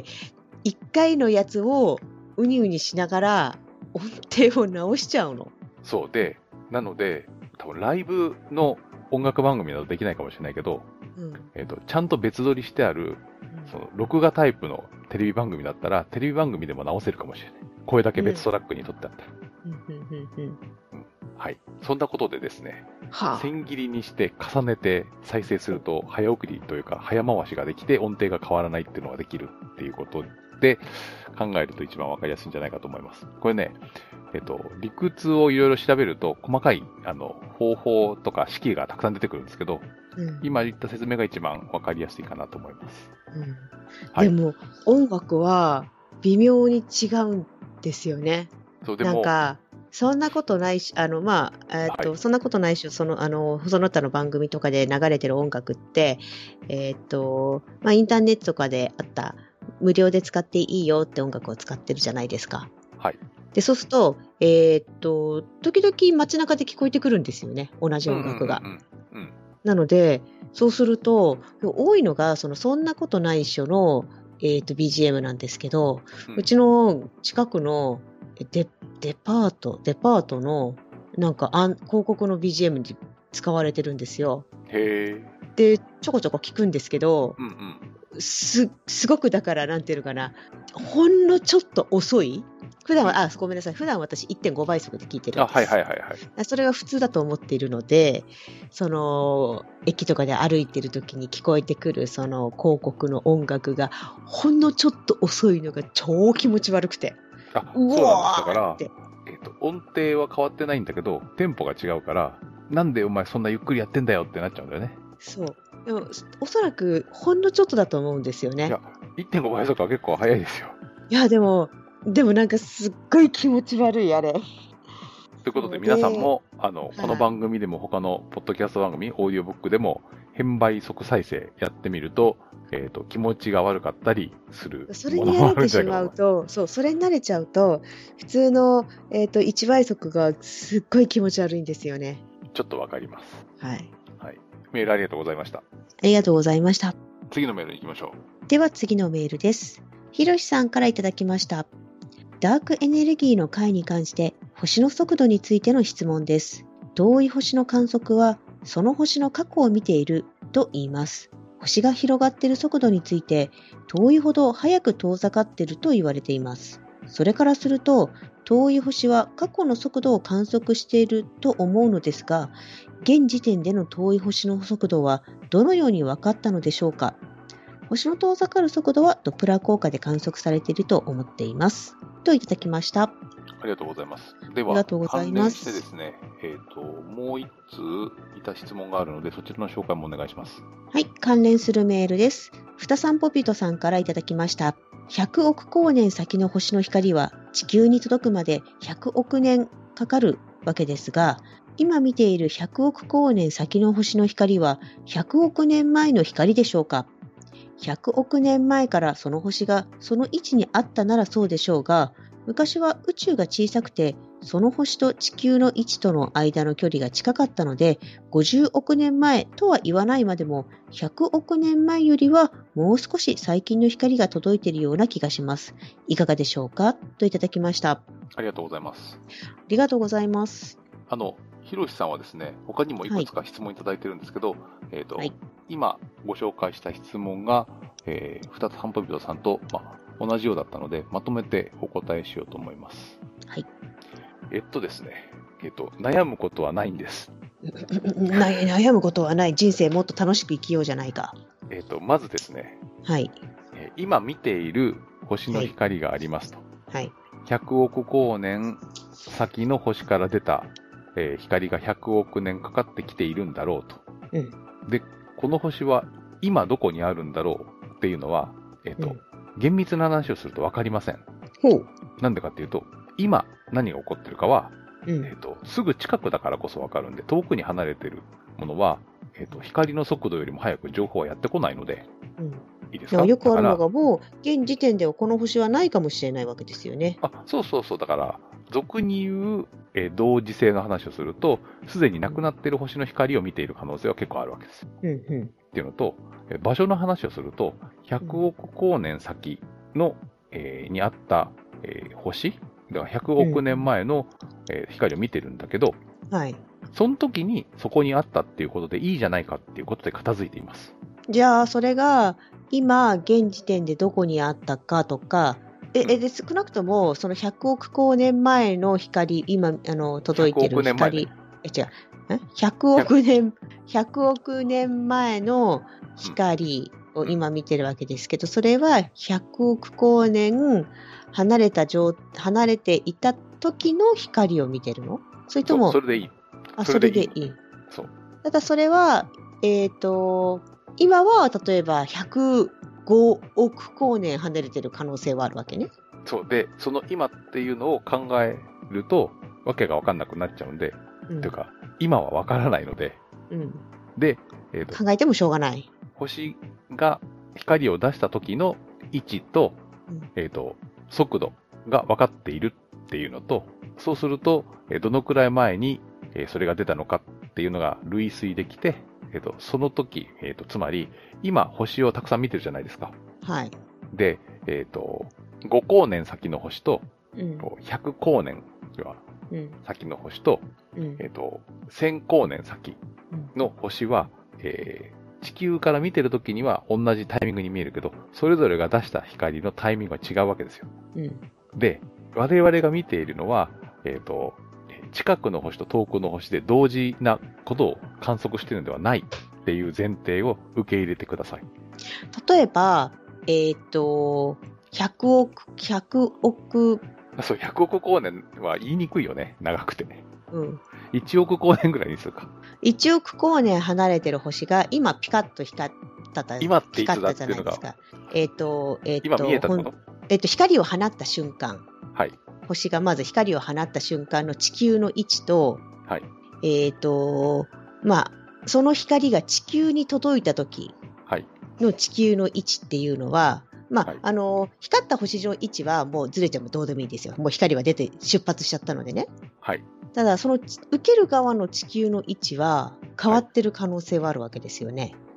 いっかいのやつをうにうにしながら音程を直しちゃうの。 そうで、なので、多分ライブの音楽番組などできないかもしれないけど、うんえー、とちゃんと別撮りしてある、その録画タイプのテレビ番組だったら、テレビ番組でも直せるかもしれない。声だけ別トラックに撮ってあったら。うんうん、はい。そんなことでですね、はあ、千切りにして重ねて再生すると、早送りというか、早回しができて音程が変わらないっていうのができるっていうことで、考えると一番わかりやすいんじゃないかと思います。これね、えっと、理屈をいろいろ調べると、細かい、あの、方法とか式がたくさん出てくるんですけど、うん、今言った説明が一番わかりやすいかなと思います。 うんはい、でも、音楽は微妙に違うんですよね。 そうでもなんか、そんなことないし、あの、まあ、えっと、はい、そんなことないし、その、あの、その他の番組とかで流れてる音楽って、えっと、まあ、インターネットとかであった、無料で使っていいよって音楽を使ってるじゃないですか。 はい。 で、そうすると、えっと、時々街中で聞こえてくるんですよね、同じ音楽が。うんうんうんうん、なので、そうすると、多いのが、その、そんなことないっしょの、えっと、ビージーエム なんですけど、うん、うちの近くのデ、デパート、デパートの、なんか、あん広告の ビージーエム に使われてるんですよ。 へー。 で、ちょこちょこ聞くんですけど、 うんうんす、すごくだから、なんていうのかな、ほんのちょっと遅い普段は、あ、ごめんなさい。普段私 いってんご 倍速で聞いてるんです。 あ、はいはいはいはい。 それが普通だと思っているので、その、駅とかで歩いてる時に聞こえてくる、その広告の音楽が、ほんのちょっと遅いのが超気持ち悪くて。 あ、そうなんです。だから、えっと、音程は変わってないんだけど、テンポが違うから、なんでお前そんなゆっくりやってんだよってなっちゃうんだよね。 そう。でも、おそらく、ほんのちょっとだと思うんですよね。 いや、いってんご 倍速は結構早いですよ。 いや、でも、でもなんかすっごい気持ち悪い、あれ。 ということで、皆さんも、あの、この番組でも他のポッドキャスト番組、オーディオブックでも、変倍速再生やってみると、えっと、気持ちが悪かったりする。 それに慣れてしまうと、そう、それに慣れちゃうと、普通の、えっと、いちばい速がすっごい気持ち悪いんですよね。 ちょっとわかります。 はい。 はい。メールありがとうございました。ありがとうございました。 次のメールに行きましょう。では次のメールです。ひろしさんからいただきました。 ダークエネルギーの解に関して星の速度についての質問です。遠い星の観測はその星の過去を見ていると言います。星が広がっている速度について遠いほど早く遠ざかっていると言われています。それからすると遠い星は過去の速度を観測していると思うのですが、現時点での遠い星の速度はどのように分かったのでしょうか。星の遠ざかる速度はドプラー効果で観測されていると思っています。といただきました。 ありがとうございます。では、 ありがとうございます。 関連してですね、えっと、もう一通いた質問があるので、そちらの紹介もお願いします。 はい、関連するメールです。ふたさんぽぴとさんからいただきました。ひゃくおく光年先の星の光は地球に届くまでひゃくおくねんかかるわけですが、今見ているひゃくおく光年先の星の光はひゃくおくねんまえの光でしょうか。ひゃくおくねんまえからその星がその位置にあったならそうでしょうが、昔は宇宙が小さくて、その星と地球の位置との間の距離が近かったので、ごじゅうおくねんまえとは言わないまでも、ひゃくおくねんまえよりはもう少し最近の光が届いているような気がします。いかがでしょうかといただきました。 ありがとうございます。 ありがとうございます。 あの、ひろしさんはですね、他にもいくつか質問いただいてるんですけど、はい、えっと、はい、今ご紹介した質問が、えー、ふたつはんぽびとさんと、まあ、同じようだったので、まとめてお答えしようと思います。 はい。 えっとですね、えっと、悩むことはないんです。 悩むことはない。人生もっと楽しく生きようじゃないか。 えっと、まずですね、 はい。 えー、今見ている星の光がありますと。 はい。 ひゃくおく光年先の星から出た、えー、光がひゃくおくねんかかってきているんだろうと。 うん。 で、この星は今どこにあるんだろうっていうのは、えっと、うん、厳密な話をすると分かりません。 ほう。 なんでかっていうと、今何が起こってるかは、 うん、 えっと、すぐ近くだからこそ分かるんで、遠くに離れてるものは、えっと、光の速度よりも速く情報はやってこないので、 うん、 いいですか？ よくあるのが、もう現時点ではこの星はないかもしれないわけですよね。 あ、そうそうそう。だから、俗に言う、えー、同時性の話をすると、すでになくなっている星の光を見ている可能性は結構あるわけです。 うんうん、 っていうのと、えー、場所の話をすると、ひゃくおく光年先の、えー、にあった、えー、星だからひゃくおくねんまえの、うんえー、光を見てるんだけど、 はい、 その時にそこにあったっていうことでいいじゃないかっていうことで片付いています。 じゃあ、それが今、現時点でどこにあったかとか、え、うん、えで少なくともそのひゃくおく光年前の光、今あの届いてる光、ね、え違うえひゃくおくねん、ひゃくおくねんまえの光を今見てるわけですけど、それはひゃくおく光年離れた状離れていた時の光を見てるの？それとも、 それでいい。 あ、それでいい。 そう。 ただそれは、えっと、今は例えばひゃくごおく光年離れてる可能性はあるわけね。 そうで、その今っていうのを考えると、わけが分かんなくなっちゃうんで、うん、というか、今は分からないので、 うん、 で、えーと、 考えてもしょうがない。 星が光を出した時の位置と、うん、えーと、速度が分かっているっていうのと、そうすると、えー、どのくらい前に、えー、それが出たのかっていうのが類推できて、えーと、その時、えーと、つまり、今星をたくさん見てるじゃないですか。 はい。 で、えっと、ご光年先の星と、うん、ひゃく光年先の星と、うん、えっと、せん光年先の星は、うんえー、地球から見てるときには同じタイミングに見えるけど、それぞれが出した光のタイミングが違うわけですよ。 うん、 で、我々が見ているのは、えっと、近くの星と遠くの星で同時なことを観測しているのではないっていう前提を受け入れてください。 例えば、えっと、ひゃくおく、ひゃくおく。 そう、ひゃくおく光年は言いにくいよね。長くてね。 うん。 いちおく光年ぐらいにするか。 いちおく光年離れてる星が今ピカッと光ったた今っていつだっていうのが。 えっと、えっと、 今見えたってこと？ えっと、光を放った瞬間。 はい。 星がまず光を放った瞬間の地球の位置と、 はい。 えっと、まあ、その光が地球に届いた時の地球の位置っていうのは、まあ、はい、あの、光った星の位置はもうずれてもどうでもいいですよ。もう光は出て出発しちゃったのでね。 はい。 ただ、その受ける側の地球の位置は変わってる可能性はあるわけですよね。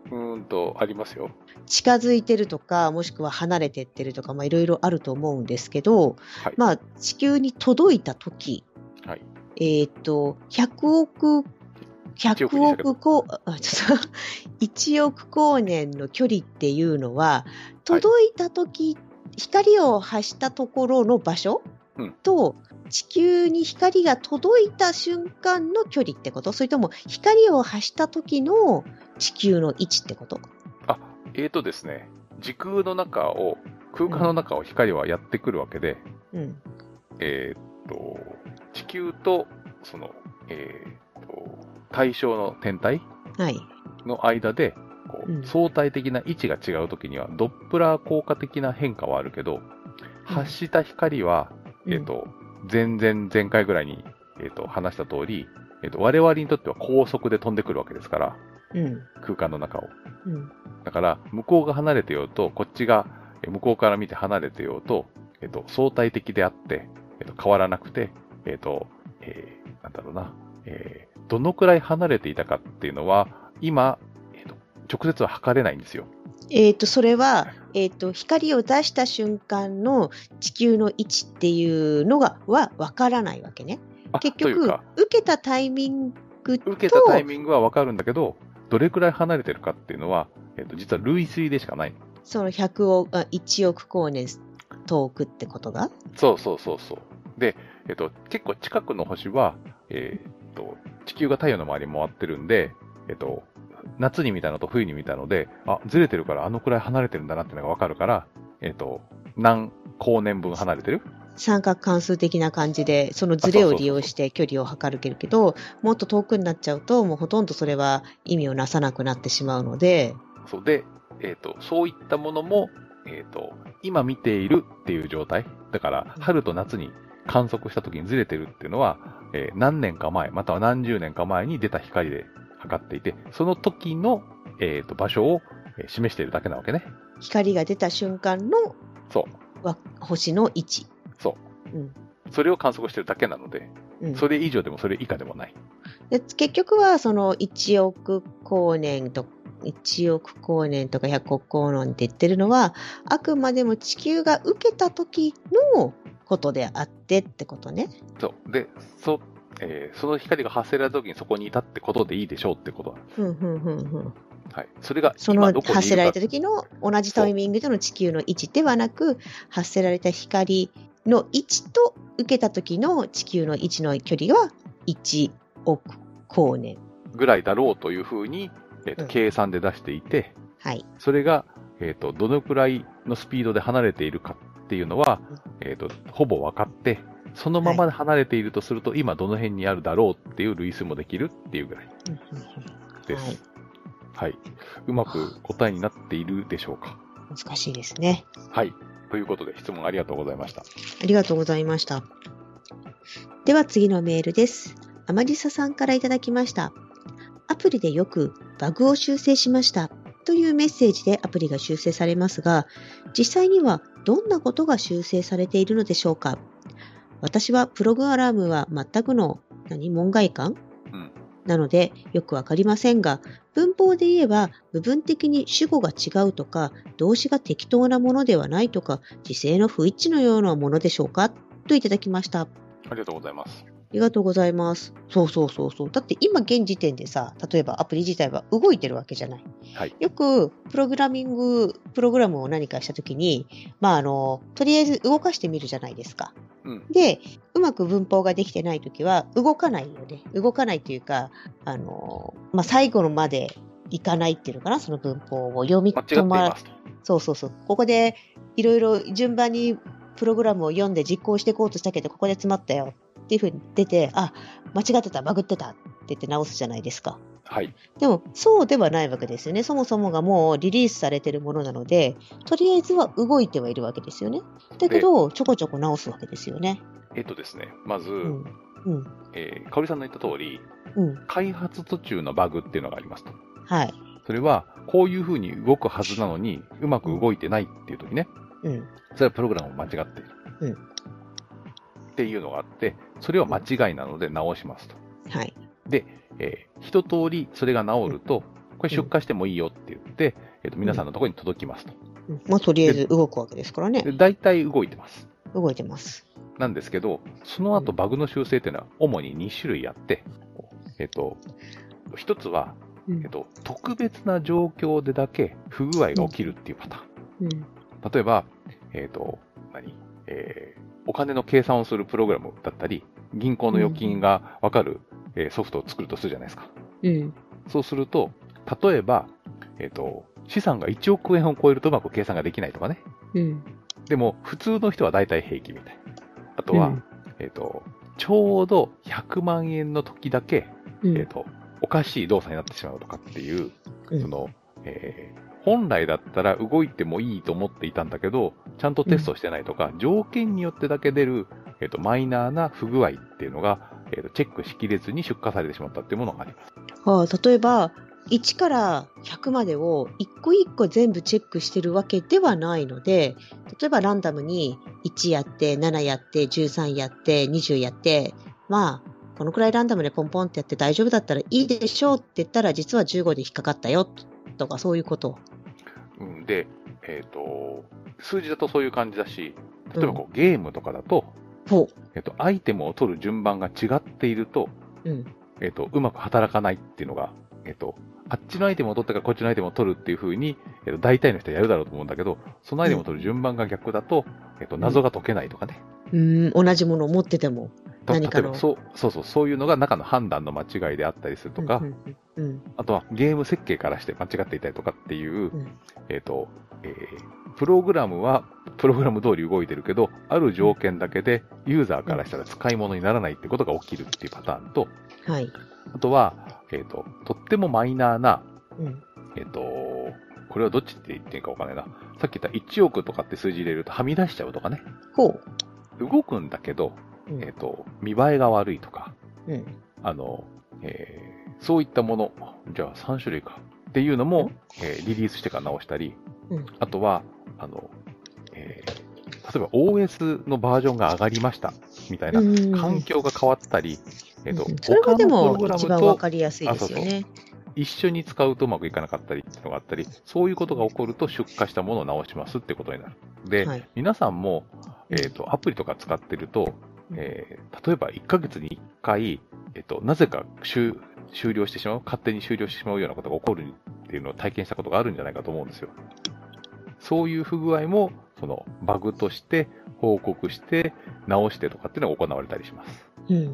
うーんと、ありますよ。 近づいてるとか、もしくは離れてってるとか、まあいろいろあると思うんですけど、はい、まあ地球に届いたとき、はい、えっと、ひゃくおく、ひゃくおく光、あ、ちょっと、いちおく光年の距離っていうのは、届いたとき、はい、光を発したところの場所、うん、と、地球に光が届いた瞬間の距離ってこと？それとも光を発した時の地球の位置ってこと？ あ、えーとですね、時空の中を、空間の中を光はやってくるわけで、うん、えーと、地球と、その、えーと、対象の天体の間で、こう、うん、相対的な位置が違うときには、ドップラー効果的な変化はあるけど、発した光は、うん、えーと、前々前回ぐらいに、えー、と話した通り、えーと、我々にとっては高速で飛んでくるわけですから、うん、空間の中を、うん。だから、向こうが離れてようと、こっちが向こうから見て離れてようと、えー、と相対的であって、えー、と変わらなくて、えーとえー、なんだろうな、えー、どのくらい離れていたかっていうのは、今、えー、と直接は測れないんですよ。 えっ、ー、と、それは、えっ、ー、と、光を出した瞬間の地球の位置っていうのが、は分からないわけね。結局、受けたタイミングと。 受けたタイミングは分かるんだけど、どれくらい離れてるかっていうのは、えっ、ー、と、実は類推でしかない。 そのひゃくおく、いちおく光年遠くってことが？ そうそうそうそう。で、えっ、ー、と、結構近くの星は、えっ、ー、と、地球が太陽の周り回ってるんで、えっ、ー、と、夏に見たのと冬に見たので、あ、ずれてるからあのくらい離れてるんだなっていうのがわかるから、えっ、ー、と、何光年分離れてる？ 三角関数的な感じで、そのズレを利用して距離を測るけど、もっと遠くになっちゃうと、もうほとんどそれは意味をなさなくなってしまうので。 そうで、えっ、ー、と、そういったものも、えっ、ー、と、今見ているっていう状態。だから、春と夏に観測した時にずれてるっていうのは、えー、何年か前、または何十年か前に出た光で測っていて、その時の、えー、と場所を示しているだけなわけね。 光が出た瞬間のそう星の位置。 そう、うん。それを観測しているだけなので、うん、それ以上でもそれ以下でもない。 で結局はそのいちおく光年といちおく光年とかひゃくおく光年って言ってるのは、あくまでも地球が受けた時のことであってってことね。 そうで、そえー、その光が発せられた時にそこにいたってことでいいでしょうってことなんです。うんうんうんうん。はい。それがその発せられた時の同じタイミングでの地球の位置ではなく、発せられた光の位置と受けた時の地球の位置の距離はいちおく光年ぐらいだろうというふうに、えーとうん、計算で出していて、はい、それが、えーと、どのくらいのスピードで離れているかっていうのは、えーと、ほぼ分かって、そのまま離れているとすると、はい、今どの辺にあるだろうっていう類推もできるっていうぐらいです。はい。はい。うまく答えになっているでしょうか？ 難しいですね。 はい。ということで、質問ありがとうございました。 ありがとうございました。では次のメールです。アマリサさんからいただきました。アプリでよくバグを修正しましたというメッセージでアプリが修正されますが、実際にはどんなことが修正されているのでしょうか？私はプログラムは全くの何門外漢、うん、なのでよくわかりませんが、文法で言えば部分的に主語が違うとか、動詞が適当なものではないとか、時制の不一致のようなものでしょうかといただきました。ありがとうございます。 ありがとうございます。そうそうそうそう。だって今現時点でさ、例えばアプリ自体は動いてるわけじゃない。はい、よくプログラミング、プログラムを何かしたときに、まああの、とりあえず動かしてみるじゃないですか。うん、で、うまく文法ができてないときは動かないよね。動かないというか、あの、まあ最後のまでいかないっていうのかな、その文法を読み止まら、そうそうそう。ここでいろいろ順番にプログラムを読んで実行していこうとしたけど、ここで詰まったよ。っていう風に出て、あ、間違ってた、バグってたって言って直すじゃないですか。はい。でも、そうではないわけですよね。そもそもがもうリリースされているものなので、とりあえずは動いてはいるわけですよね。だけど、ちょこちょこ直すわけですよね。 えっとですね、まず、うんうんえー、かおりさんの言った通り、うん、開発途中のバグっていうのがありますと。はい。それは、こういう風に動くはずなのに、うまく動いてないっていう時ね。うん。それはプログラムを間違っている。うん。っていうのがあって、それは間違いなので直しますと。はい。で、えー、一通りそれが直ると、 これ出荷してもいいよって言って、うん、えっと、皆さんのところに届きますと。 うん、まあ、とりあえず動くわけですからね。 大体動いてます。 動いてます。 なんですけど、その後バグの修正っていうのは主にに種類あって、えっと、一つは、えっと、特別な状況でだけ不具合が起きるっていうパターン。うん、例えば、えっと、何えー、お金の計算をするプログラムだったり、銀行の預金がわかる、うん、えー、ソフトを作るとするじゃないですか。うん、そうすると、例えば、えっと、資産がいちおくえんを超えるとうまく計算ができないとかね。うん、でも、普通の人は大体平気みたいな。あとは、うん、えっと、ちょうどひゃくまんえんの時だけ、うん、えっと、おかしい動作になってしまうとかっていう、うん、その、えー、本来だったら動いてもいいと思っていたんだけど、ちゃんとテストしてないとか、うん、条件によってだけ出る、えっと、マイナーな不具合っていうのが、えっと、チェックしきれずに出荷されてしまったっていうものがあります。 はあ、例えば、いちからひゃくまでを一個一個全部チェックしてるわけではないので、例えばランダムにいちやって、ななやって、じゅうさんやって、にじゅうやって、まあ、このくらいランダムでポンポンってやって大丈夫だったらいいでしょうって言ったら、実はじゅうごで引っかかったよとか、そういうこと。 うん、で、えっと、数字だとそういう感じだし、例えばこう、うん、ゲームとかだと、えっと、アイテムを取る順番が違っていると、うん、えっと、うまく働かないっていうのが、えっと、あっちのアイテムを取ってからこっちのアイテムを取るっていう風に、えっと、大体の人はやるだろうと思うんだけど、そのアイテムを取る順番が逆だと、えっと、謎が解けないとかね。 うん、同じものを持ってても。何かのそうそうそう、そういうのが中の判断の間違いであったりするとか、うんうんうん、あとはゲーム設計からして間違っていたりとかっていう、うん、えっと、えー、プログラムはプログラム通り動いてるけど、ある条件だけでユーザーからしたら使い物にならないってことが起きるっていうパターンと、はい、あとは、えっと、とってもマイナーな、うん、えっと、これはどっちって言っていいかわかんないな。さっき言ったいちおくとかって数字入れるとはみ出しちゃうとかね。ほう。動くんだけど、えっと、見栄えが悪いとか、うん、あの、えー、そういったもの、じゃあさん種類かっていうのも、うん、えー、リリースしてから直したり、うん、あとは、あの、えー、例えば オーエス のバージョンが上がりましたみたいな、環境が変わったり、 えっと、それがでも一番わかりやすいですよね。 一緒に使うとうまくいかなかったりっていうのがあったり、そういうことが起こると出荷したものを直しますってことになる。で、はい、皆さんも、えっと、アプリとか使ってると、えー、例えばいっかげつにいっかい、えっと、なぜか終了してしまう、勝手に終了してしまうようなことが起こるっていうのを体験したことがあるんじゃないかと思うんですよ。そういう不具合も、そのバグとして報告して、直してとかっていうのが行われたりします。うんうん、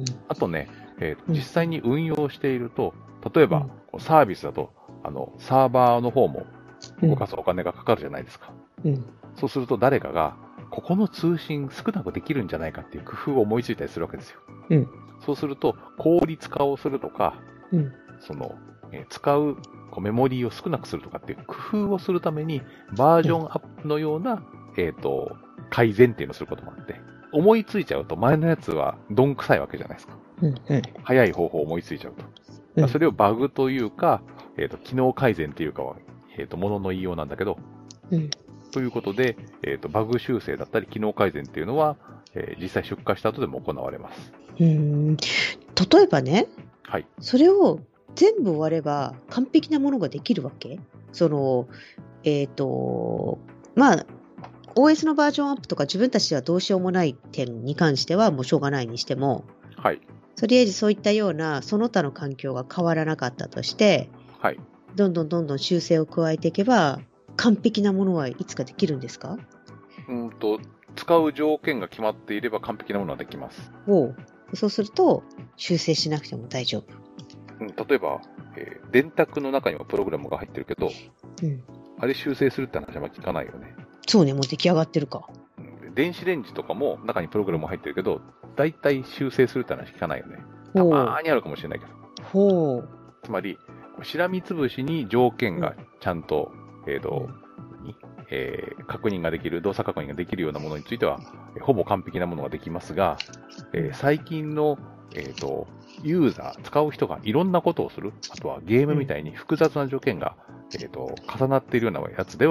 あとね、えー、実際に運用していると、例えば、うん、サービスだと、あの、サーバーの方も動かすお金がかかるじゃないですか。うん、そうすると誰かが、ここの通信少なくできるんじゃないかっていう工夫を思いついたりするわけですよ。うん、そうすると、効率化をするとか、うん、その、えー、使うこうメモリーを少なくするとかっていう工夫をするために、バージョンアップのような、うん、えっと、改善っていうのをすることもあって、思いついちゃうと前のやつはどんくさいわけじゃないですか。うんうん、早い方法を思いついちゃうと。うん、それをバグというか、えっと、機能改善というかは、えっと、ものの言いようなんだけど、うんということで、えっと、バグ修正だったり、機能改善っていうのは、えー、実際出荷した後でも行われます。 うーん。例えばね、はい。それを全部終われば完璧なものができるわけ？その、えっと、まあ、オーエス のバージョンアップとか自分たちではどうしようもない点に関してはもうしょうがないにしても、はい。とりあえずそういったようなその他の環境が変わらなかったとして、はい。どんどんどんどん修正を加えていけば、完璧なものはいつかできるんですか？ うんと、使う条件が決まっていれば完璧なものはできます。 おう。そうすると、修正しなくても大丈夫。 うん、例えば、えー、電卓の中にはプログラムが入ってるけど、うん、あれ修正するって話は聞かないよね。 そうね、もう出来上がってるか。 うん、電子レンジとかも中にプログラムが入ってるけど、だいたい修正するって話聞かないよね。たまーにあるかもしれないけど。ほう。つまり、しらみつぶしに条件がちゃんと、うんえーとうんえー、確認ができる、動作確認ができるようなものについては、えー、ほぼ完璧なものができますが、えー、最近の、えーと、ユーザー、使う人がいろんなことをする、あとはゲームみたいに複雑な条件が、えーと、重なっているようなやつでは、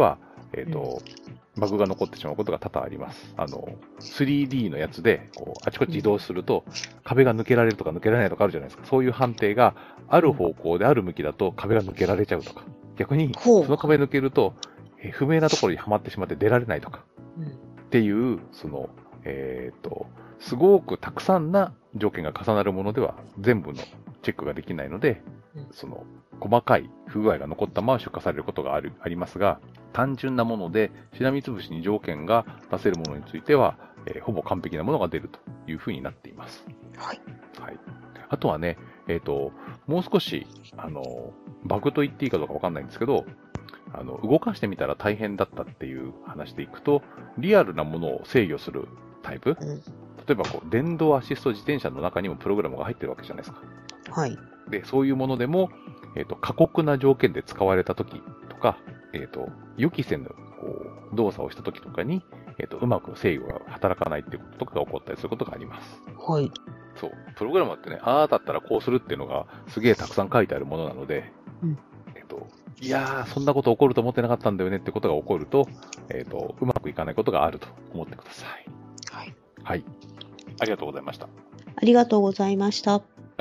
えっと、うん、バグが残ってしまうことが多々あります。あの、スリーディー のやつで、こう、あちこち移動すると、壁が抜けられるとか抜けられないとかあるじゃないですか。そういう判定がある方向である向きだと壁が抜けられちゃうとか。逆に、その壁抜けると、えー、不明なところにはまってしまって出られないとか。うん、っていう、その、えっと、すごくたくさんな条件が重なるものでは全部のチェックができないので、うん、その、細かい不具合が残ったまま出荷されることがある、ありますが、単純なもので、しらみつぶしに条件が出せるものについては、えー、ほぼ完璧なものが出るというふうになっています。 はい。 はい。あとはね、えっと、もう少し、あの、バグと言っていいかどうかわかんないんですけど、あの、動かしてみたら大変だったっていう話でいくと、リアルなものを制御するタイプ、うん、例えばこう、電動アシスト自転車の中にもプログラムが入ってるわけじゃないですか。 はい。 で、そういうものでも、えっと、過酷な条件で使われたときとか、えっと、予期せぬこう動作をしたときとかに、えっと、うまく制御が働かないっていうこととかが起こったりすることがあります。 はい。 そう。プログラムってね、ああだったらこうするっていうのがすげえたくさん書いてあるものなので、うん、えっと、いやー、そんなこと起こると思ってなかったんだよねってことが起こると、えっと、うまくいかないことがあると思ってください。 はい。 はい。ありがとうございました。 ありがとうございました。 はい。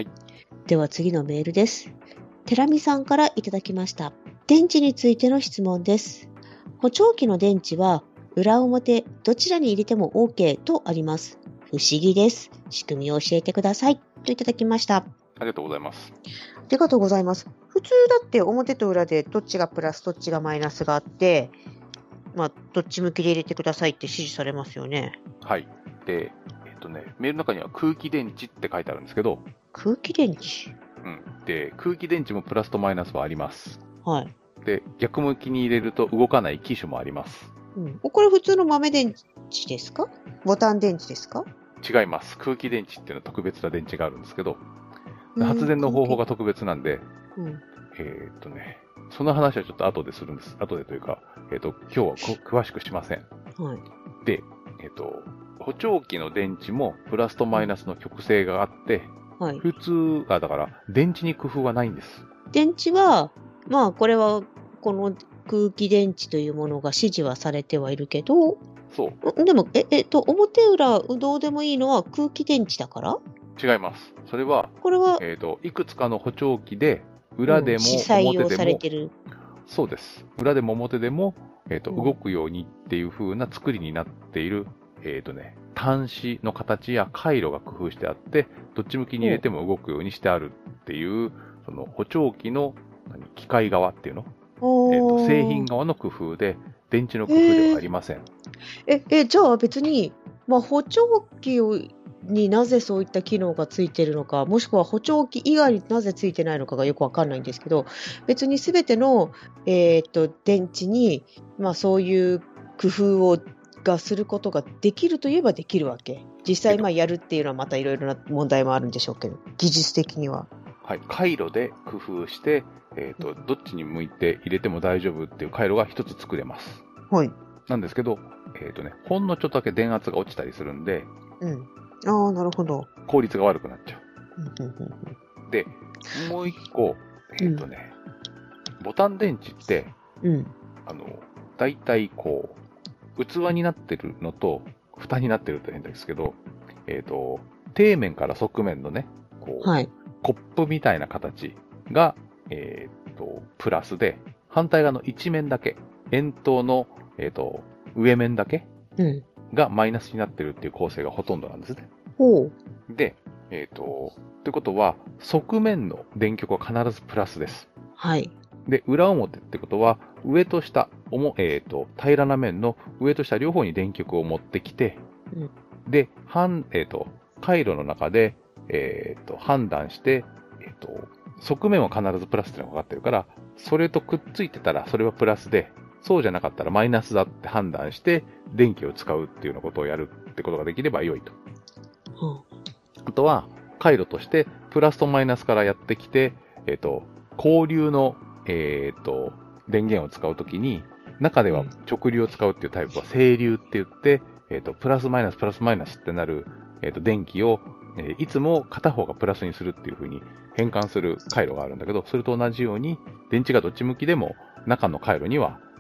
では次のメールです。テラミさんからいただきました。電池についての質問です。補聴器の電池は裏表どちらに入れても OK とあります。不思議です。仕組みを教えてください。といただきました。ありがとうございます。 ありがとうございます。普通だって表と裏でどっちがプラスどっちがマイナスがあって、まあ、どっち向きで入れてくださいって指示されますよね。 はい。で、えっとね、メールの中には空気電池って書いてあるんですけど、 空気電池うん。で、空気電池もプラスとマイナスはあります。 はい。 で、逆向きに入れると動かない機種もあります。 うん。これ普通の豆電池ですか？ボタン電池ですか？ 違います。空気電池っていうのは特別な電池があるんですけど、発電の方法が特別なんで、うん、えー、っとね、その話はちょっと後でするんです。後でというか、えー、っと、今日は詳しくしません。 はい。 で、えー、っと、補聴器の電池もプラスとマイナスの極性があって、はい、普通、あ、だから、電池に工夫はないんです。 電池は、まあ、これは、この空気電池というものが指示はされてはいるけど、 そう。 でも、え、えっと、表裏、どうでもいいのは空気電池だから違います。それは、 これは、 えっと、いくつかの補聴器で、裏でも表でも、 うん、採用されてる。 そうです。裏でも表でも、えっと、動くようにっていう風な作りになっている、えっとね、端子の形や回路が工夫してあって、どっち向きに入れても動くようにしてあるっていう、その補聴器の何機械側っていうの、えっと、製品側の工夫で、電池の工夫ではありません。 えー、え、え、じゃあ別に、まあ、補聴器をになぜそういった機能がついているのか、もしくは補聴器以外になぜついてないのかがよくわかんないんですけど、別にすべての、えー、っと電池に、まあ、そういう工夫をがすることができるといえばできるわけ。実際まあやるっていうのはまたいろいろな問題もあるんでしょうけど、技術的には。 はい、回路で工夫して、えー、っとどっちに向いて入れても大丈夫っていう回路が一つ作れます。 はい。 なんですけど、えー、っとね、ほんのちょっとだけ電圧が落ちたりするんで、 うん。ああ、なるほど。 効率が悪くなっちゃう。で、もう一個、えっ、ー、とね、うん、ボタン電池って、 うん、 あの、大体こう、器になってるのと、蓋になってると変ですけど、えっ、ー、と、底面から側面のね、こう、 はい、 コップみたいな形が、えっ、ー、と、プラスで、反対側の一面だけ、円筒の、えっ、と、上面だけ、 うんがマイナスになってるっていう構成がほとんどなんですね。 ほう。 で、えっ、ー、と、ということは、側面の電極は必ずプラスです。 はい。 で、裏表ってことは、上と下、おもえっ、ー、と、平らな面の上と下両方に電極を持ってきて、 うん、 で、半、えっ、ー、と、回路の中で、えっ、ー、と、判断して、えっ、と、側面は必ずプラスっていうのが分かってるから、それとくっついてたらそれはプラスで、そうじゃなかったらマイナスだって判断して、電気を使うっていうようなことをやるってことができれば良いと。 うん、 あとは、回路として、プラスとマイナスからやってきて、えっと、交流の、えっと、電源を使うときに、中では直流を使うっていうタイプは、整流って言って、えっと、プラスマイナス、プラスマイナスってなる、えっと、電気を、えー、いつも片方がプラスにするっていう風に変換する回路があるんだけど、それと同じように、電池がどっち向きでも、中の回路には、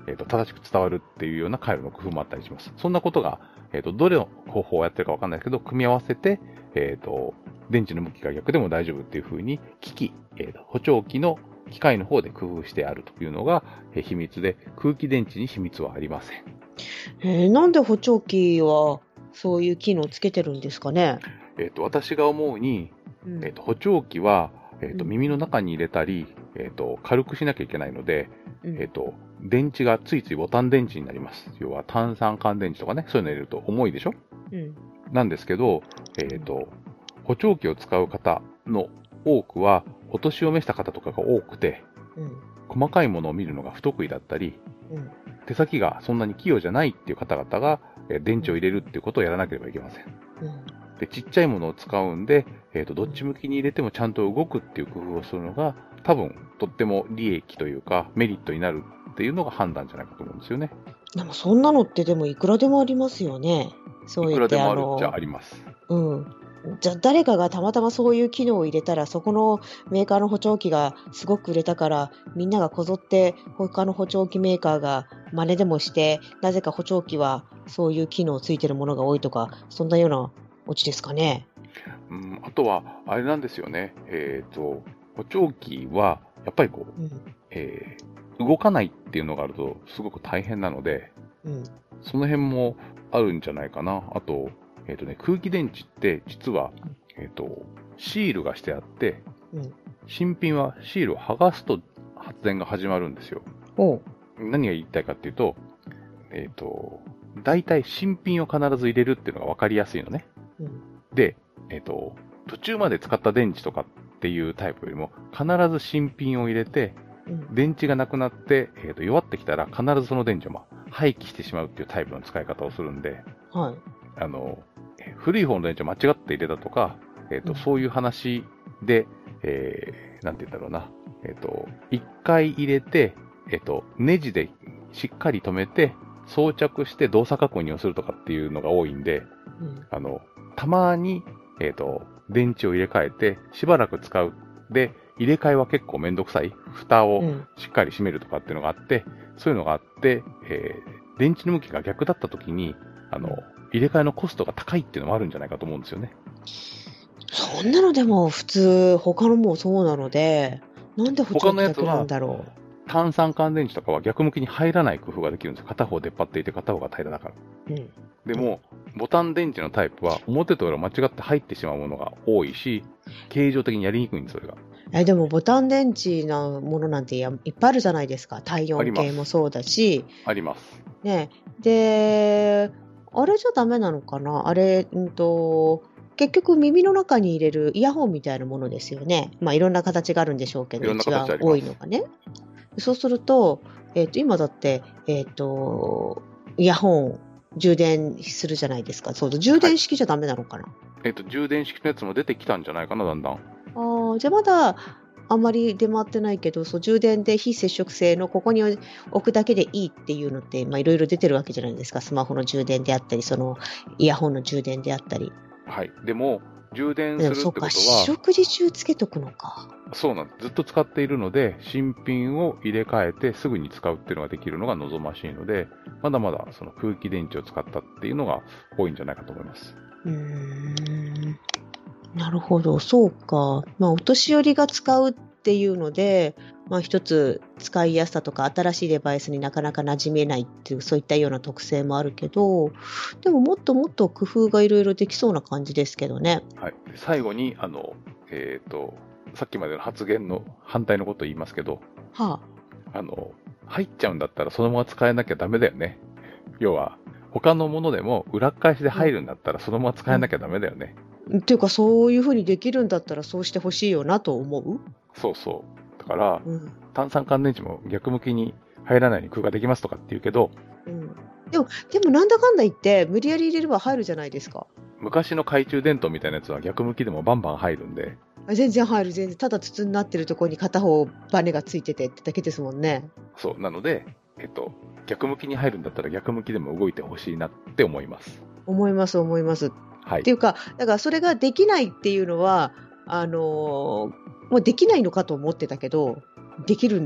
えー、と正しく伝わるっていうような回路の工夫もあったりします。そんなことが、えー、とどれの方法をやってるかわかんないですけど、組み合わせて、えー、と電池の向きが逆でも大丈夫っていう風に機器、えー、と補聴器の機械の方で工夫してあるというのが、えー、秘密で、空気電池に秘密はありません。 えー、なんで補聴器はそういう機能をつけてるんですかね。 えー、と私が思うに、うんえー、と補聴器は、えー、と耳の中に入れたり、えー、と軽くしなきゃいけないので、うんえー、と電池がついついボタン電池になります。要は炭酸乾電池とかね、そういうの入れると重いでしょ、うん、なんですけど、えー、と補聴器を使う方の多くはお年を召した方とかが多くて、うん、細かいものを見るのが不得意だったり、うん、手先がそんなに器用じゃないっていう方々が、えー、電池を入れるっていうことをやらなければいけません。うんでちっちゃいものを使うんで、えーと、どっち向きに入れてもちゃんと動くっていう工夫をするのが、多分、とっても利益というか、メリットになるっていうのが判断じゃないかと思うんですよね。 でも、そんなのってでもいくらでもありますよね。そう言っていくらでもあるっちゃあります。 うん。じゃあ、誰かがたまたまそういう機能を入れたら、そこのメーカーの補聴器がすごく売れたから、みんながこぞって他の補聴器メーカーが真似でもして、なぜか補聴器はそういう機能ついてるものが多いとか、そんなようなオチですかね。 うん、あとは、あれなんですよね。えっと、補聴器は、やっぱりこう、うんえー、動かないっていうのがあると、すごく大変なので、うん、その辺もあるんじゃないかな。あと、えっとね、空気電池って、実は、えっと、シールがしてあって、うん、新品はシールを剥がすと発電が始まるんですよ。お何が言いたいかっていうと、えっと、大体新品を必ず入れるっていうのが分かりやすいのね。うん、で、えっと、途中まで使った電池とかっていうタイプよりも、必ず新品を入れて、うん、電池がなくなって、えっと、弱ってきたら必ずその電池を、まあ、廃棄してしまうっていうタイプの使い方をするんで、はい、あの、古い方の電池を間違って入れたとか、えっと、うん、そういう話で、えー、なんて言うんだろうな、えっと、一回入れて、えっと、ネジでしっかり止めて、装着して動作確認をするとかっていうのが多いんで、うん、あの、たまに、えっと、電池を入れ替えて、しばらく使う。で、入れ替えは結構めんどくさい。蓋をしっかり閉めるとかっていうのがあって、うん、そういうのがあって、えー、電池の向きが逆だった時に、あの、入れ替えのコストが高いっていうのもあるんじゃないかと思うんですよね。 そんなのでも普通、他のもそうなので、なんで補聴器だけなんだろう。 炭酸乾電池とかは逆向きに入らない工夫ができるんですよ。片方出っ張っていて片方が平らだから。うん、でも、ボタン電池のタイプは表と裏間違って入ってしまうものが多いし、形状的にやりにくいんです、それが。 え、でもボタン電池のものなんていっぱいあるじゃないですか。体温計もそうだし。 あります。 ね。で、あれじゃダメなのかなあれ、うんと、結局耳の中に入れるイヤホンみたいなものですよね。まあいろんな形があるんでしょうけど、一番多いのがね。そうすると、えっと、今だって、えっと、イヤホン、充電するじゃないですか。そうだ、充電式じゃダメなのかな、はい、 えっと、充電式のやつも出てきたんじゃないかな、だんだん。 ああ、じゃあまだ、あんまり出回ってないけど、そう、充電で非接触性のここに置くだけでいいっていうのって、まあいろいろ出てるわけじゃないですか。スマホの充電であったり、その、イヤホンの充電であったり。 はい。でも、充電するってことは。 四六時中つけとくのか。 そうなんです。ずっと使っているので、新品を入れ替えてすぐに使うっていうのができるのが望ましいので、まだまだその空気電池を使ったっていうのが多いんじゃないかと思います。 うーん。なるほど。そうか。まあ、お年寄りが使うっていうので、まあ一つ使いやすさとか新しいデバイスになかなか馴染めないっていうそういったような特性もあるけど、でももっともっと工夫がいろいろできそうな感じですけどね。 はい。最後に、あの、えっと、さっきまでの発言の反対のことを言いますけど、はあ、あの、入っちゃうんだったらそのまま使えなきゃダメだよね。要は、他のものでも裏返しで入るんだったらそのまま使えなきゃダメだよね。 うん、っていうかそういう風にできるんだったらそうしてほしいよなと思う。 そうそう。だから、うん、炭酸乾電池も逆向きに入らないように工夫ができますとかって言うけど、 うん、でも、でもなんだかんだ言って無理やり入れれば入るじゃないですか。 昔の懐中電灯みたいなやつは逆向きでもバンバン入るんで。 全然入る、全然。ただ筒になってるところに片方バネがついててってだけですもんね。 そう。なので、えっと、逆向きに入るんだったら逆向きでも動いてほしいなって思います。 思います、思います。 はい。 っていうか、だからそれができないっていうのは、あのー、もうできないのかと思ってたけど、できるんだ。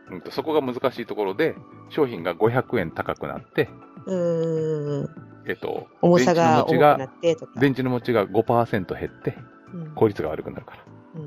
うん、とそこが難しいところで、商品がごひゃくえん高くなって、 うーん。 えっと、 重さが重くなってとか。 電池の持ちが ごパーセント 減って、うん、効率が悪くなるから。うん、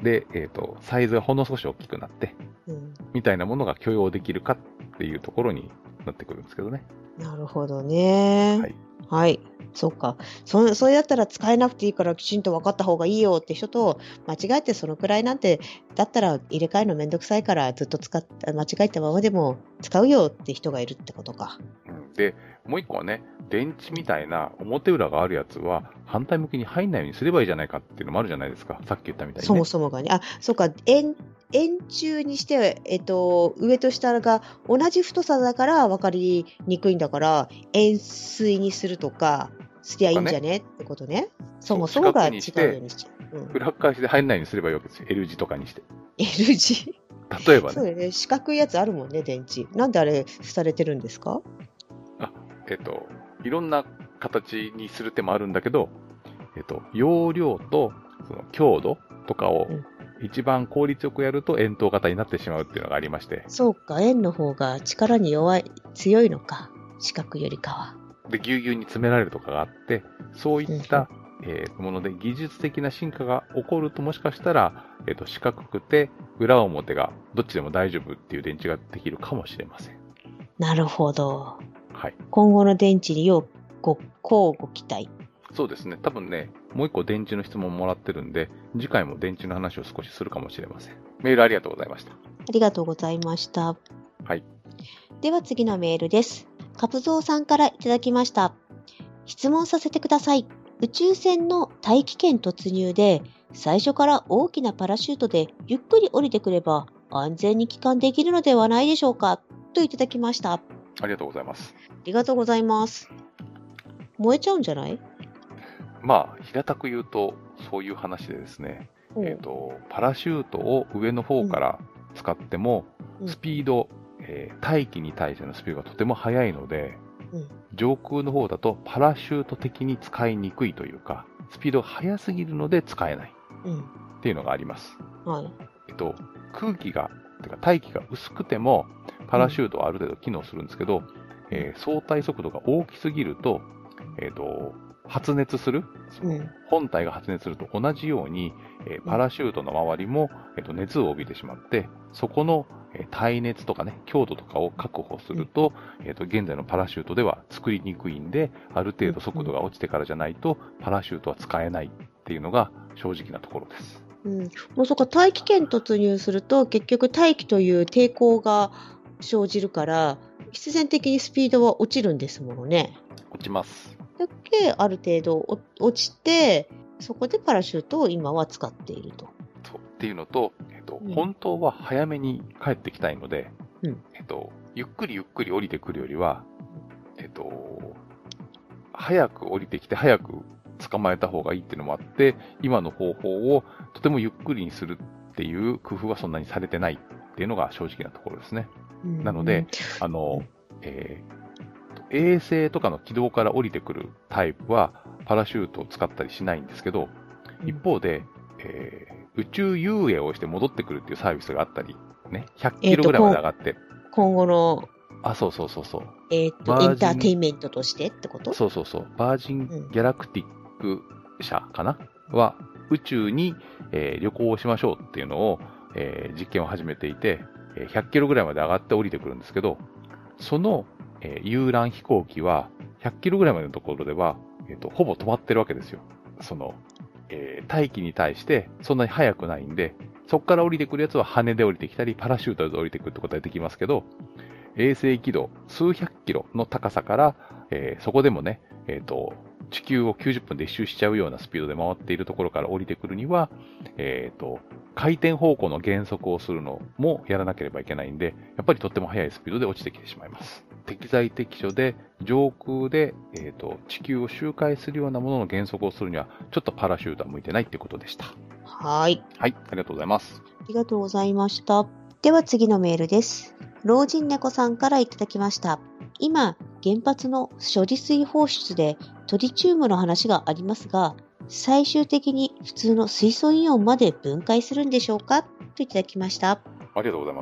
で、えっと、サイズがほんの少し大きくなって、うん、みたいなものが許容できるかっていうところになってくるんですけどね。 なるほどね。はい。はい。そうか。そ、それだったら使えなくていいからきちんと分かった方がいいよって人と、間違えてそのくらいなんて、だったら入れ替えるのめんどくさいからずっと使っ、間違えたままでも使うよって人がいるってことか。 うん、で、もう一個はね、電池みたいな表裏があるやつは反対向きに入んないようにすればいいじゃないかっていうのもあるじゃないですか。さっき言ったみたいに、ね。 そもそもがね。あ、そうか。円、円柱にして、えっと、上と下が同じ太さだから分かりにくいんだから、円錐にするとか、すりゃいいんじゃねってことね。そもそもが違うようにしちゃう。 裏返しで入んないようにすればいいわけですよ。L 字とかにして。 L 字例えばね。 そうね。四角いやつあるもんね、電池。なんであれ、されてるんですか？ あ、えっと、いろんな形にする手もあるんだけど、えっと、容量とその強度とかを一番効率よくやると円筒型になってしまうっていうのがありまして。 そうか、円の方が力に弱い、強いのか。四角よりかは。 で、ぎゅうぎゅうに詰められるとかがあって、そういった、うんえー、もので技術的な進化が起こるともしかしたら、えっと、四角くて裏表がどっちでも大丈夫っていう電池ができるかもしれません。 なるほど。 はい。 今後の電池に要ご、こうご期待。 そうですね。多分ね、もう一個電池の質問もらってるんで、次回も電池の話を少しするかもしれません。メールありがとうございました。 ありがとうございました。 はい。 では次のメールです。カプゾウさんからいただきました。質問させてください。宇宙船の大気圏突入で、最初から大きなパラシュートでゆっくり降りてくれば安全に帰還できるのではないでしょうかといただきました。 ありがとうございます。 ありがとうございます。燃えちゃうんじゃない？ まあ、平たく言うと、そういう話でですね、えっと、パラシュートを上の方から使っても、うん、スピード、えー、大気に対してのスピードがとても速いので、うん、上空の方だとパラシュート的に使いにくいというか、スピードが速すぎるので使えないっていうのがあります。 うんはい、 えっと、空気が、てか大気が薄くても、パラシュートはある程度機能するんですけど、うんえー、相対速度が大きすぎると、えっと、発熱する、その本体が発熱すると同じように、えー、パラシュートの周りも、えー、と熱を帯びてしまって、そこの、えー、耐熱とかね、強度とかを確保すると、うんえー、と現在のパラシュートでは作りにくいんで、ある程度速度が落ちてからじゃないと、パラシュートは使えないっていうのが正直なところです。 うん、もうそこ大気圏突入すると、結局大気という抵抗が生じるから、必然的にスピードは落ちるんですものね。 落ちます。 だけある程度落ちて、そこでパラシュートを今は使っていると。 そうっていうのと、えっとうん、本当は早めに帰ってきたいので、うんえっと、ゆっくりゆっくり降りてくるよりは、えっと、早く降りてきて早く捕まえた方がいいっていうのもあって、今の方法をとてもゆっくりにするっていう工夫はそんなにされてないっていうのが正直なところですね。うん、なので、あの、えー衛星とかの軌道から降りてくるタイプはパラシュートを使ったりしないんですけど、一方で、えー、宇宙遊泳をして戻ってくるっていうサービスがあったり、ね、ひゃっキロぐらいまで上がって。 今後の、 あ、そうそうそうそう。 えっと、エンターテインメントとしてってこと？ そうそうそう。バージンギャラクティック社かな、うん、は宇宙に、えー、旅行をしましょうっていうのを、えー、実験を始めていて、ひゃっキロぐらいまで上がって降りてくるんですけど、そのえー、遊覧飛行機はひゃっキロぐらいまでのところでは、えーと、ほぼ止まってるわけですよ。その、えー、大気に対してそんなに速くないんで、そこから降りてくるやつは羽で降りてきたり、パラシュートで降りてくるってことができますけど、衛星軌道数百キロの高さから、えー、そこでもね、えーと、地球をきゅうじゅっぷんで一周しちゃうようなスピードで回っているところから降りてくるには、えーと、回転方向の減速をするのもやらなければいけないんで、やっぱりとっても速いスピードで落ちてきてしまいます。適材適所で上空で、えーと、地球を周回するようなものの減速をするにはちょっとパラシュートは向いてないってことでした。 はい。 はい、ありがとうございます。 ありがとうございました。では次のメールです。老人猫さんからいただきました。今、原発の処理水放出でトリチウムの話がありますが、最終的に普通の水素イオンまで分解するんでしょうかといただきました。 ありがとうございます。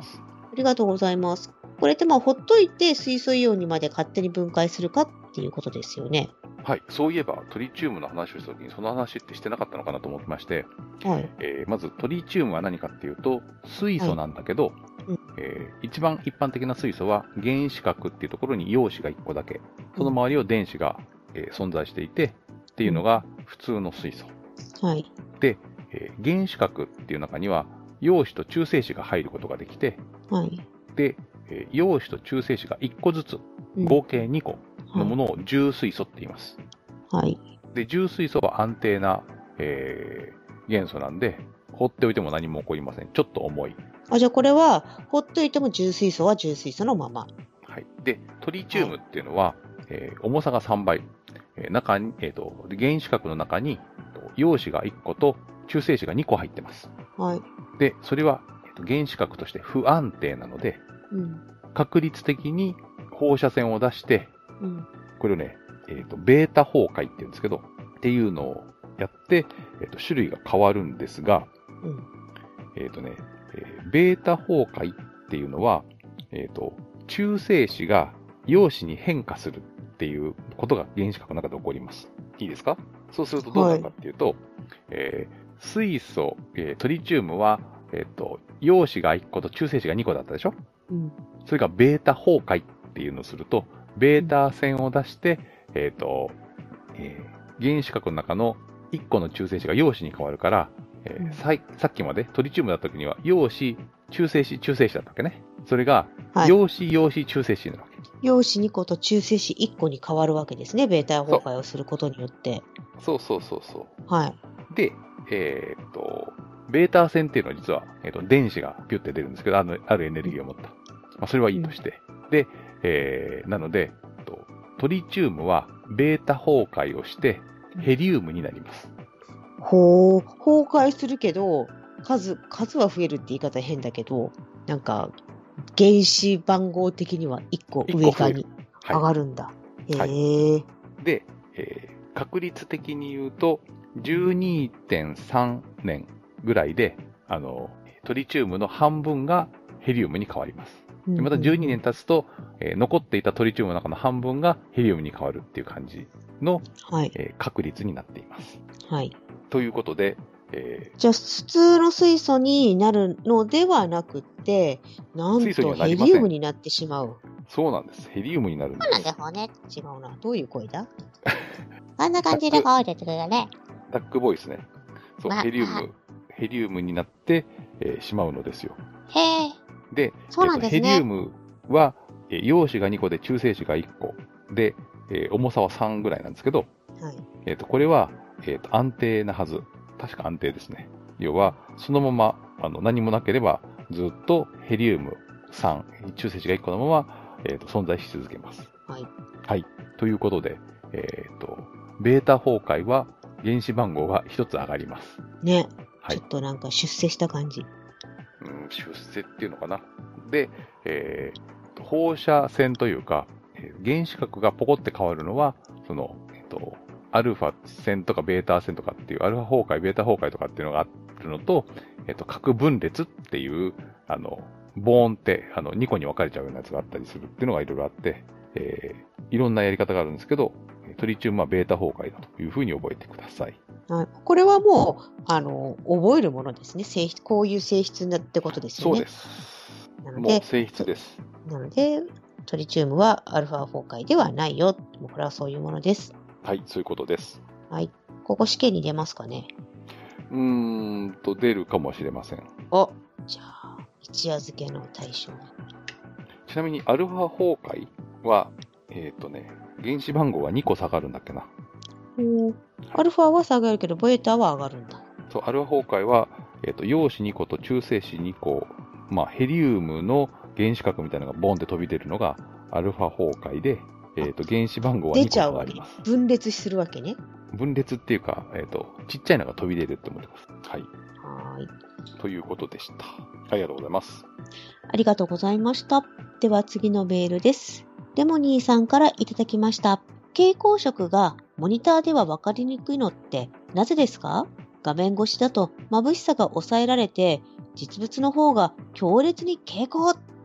ありがとうございます。これってまあほっといて水素イオンにまで勝手に分解するかっていうことですよね。 はい、そういえばトリチウムの話をしたときにその話ってしてなかったのかなと思ってまして、はいえー、まずトリチウムは何かっていうと水素なんだけど、はいうんえー、一番一般的な水素は原子核っていうところに陽子がいっこだけ、その周りを電子が、えー、存在していてっていうのが普通の水素、はい、で、えー、原子核っていう中には陽子と中性子が入ることができて、はい、で、えー、陽子と中性子がいっこずつ合計にこのものを重水素って言います。はい。で、重水素は安定な、えー、元素なんで、放っておいても何も起こりません。ちょっと重い。 あ、じゃあこれは、放っておいても重水素は重水素のまま。 はい。で、トリチウムっていうのは、はいえー、重さがさんばい。えー、中に、えっと、原子核の中に、陽子がいっこと中性子がにこ入ってます。はい。で、それは、えー、と原子核として不安定なので、うん、確率的に放射線を出して、うん、これをね、えっと、ベータ崩壊って言うんですけど、っていうのをやって、えっと、種類が変わるんですが、うん、えっとね、えー、ベータ崩壊っていうのは、えっと、中性子が陽子に変化するっていうことが原子核の中で起こります。いいですか？そうするとどうなるかっていうと、はいえー、水素、えー、トリチウムは、えっと、陽子がいっこと中性子がにこだったでしょ？うん、それがベータ崩壊っていうのをすると、ベータ線を出して、えっと、えー、原子核の中のいっこの中性子が陽子に変わるから、えーうん、さ, さっきまでトリチウムだった時には陽子、中性子、中性子だったわけね。それが、陽子、陽子、中性子になるわけ。 陽子にこと中性子いっこに変わるわけですね。ベータ崩壊をすることによって。 そうそうそうそう。はい。で、えー、っと、ベータ線っていうのは実は、えー、っと電子がピュッて出るんですけど、あの、あるエネルギーを持った。まあ、それはいいとして。うん、で、えー、なので、トリチウムはベータ崩壊をしてヘリウムになります。 ほう、崩壊するけど、数、数は増えるって言い方変だけど、なんか、原子番号的にはいっこ上側に上がるんだ。はい、へー、はい。 で、えー、確率的に言うと、じゅうにてんさんねんぐらいで、あの、トリチウムの半分がヘリウムに変わります。でまたじゅうにねん経つと、えー、残っていたトリチウムの中の半分がヘリウムに変わるっていう感じの、はいえー、確率になっています。はい。ということで、 えー、じゃあ普通の水素になるのではなくて、なんとヘリウムになってしまう。 そうなんです。ヘリウムになるんです。 そうなんだよね。違うな。どういう声だ？あんな感じで声出てくるよね。 ダックボイスね。そう、ま、ヘリウム、ヘリウムになって、えー、しまうのですよ。 へー。 で、そうなんですね、えー、ヘリウムは、えー、陽子がにこで中性子がいっこで、えー、重さはさんぐらいなんですけど、はいえー、とこれは、えー、と安定なはず。確か安定ですね。要は、そのままあの何もなければずっとヘリウムさん、中性子がいっこのまま、えー、と存在し続けます。はい。はい。ということで、えー、とベータ崩壊は原子番号がひとつ上がります。 ね、はい、ちょっとなんか出世した感じ。 うん、出世っていうのかな。で、えー、放射線というか、原子核がポコって変わるのは、その、えっと、アルファ線とかベータ線とかっていう、アルファ崩壊、ベータ崩壊とかっていうのがあるのと、えっと、核分裂っていう、あの、ボーンって、あの、にこに分かれちゃうようなやつがあったりするっていうのがいろいろあって、えー、いろんなやり方があるんですけど、トリチウムはベータ崩壊だというふうに覚えてください。 はい、これはもう、あの、覚えるものですね。性質、こういう性質だってことですよね。 そうです。なので、もう性質です。 なので、トリチウムはアルファ崩壊ではないよ。もうこれはそういうものです。 はい、そういうことです。 はい。ここ試験に出ますかね。 うーんと、出るかもしれません。 お、じゃあ、一夜漬けの対象。 ちなみに、アルファ崩壊は、えっとね、原子番号はにこ下がるんだっけな。 おアルファは下がるけど、ベータは上がるんだ。 そう、アルファ崩壊は、えっと、陽子にこと中性子にこ、まあ、ヘリウムの原子核みたいなのがボンって飛び出るのがアルファ崩壊で、えっと、原子番号はにこ下がります。 分裂するわけね。 分裂っていうか、えっと、ちっちゃいのが飛び出るって思ってます。はい。 はい。 ということでした。ありがとうございます。 ありがとうございました。では次のメールです。レモニーさんからいただきました。蛍光色がモニターでは分かりにくいのってなぜですか？画面越しだと眩しさが抑えられて、実物の方が強烈に蛍光っ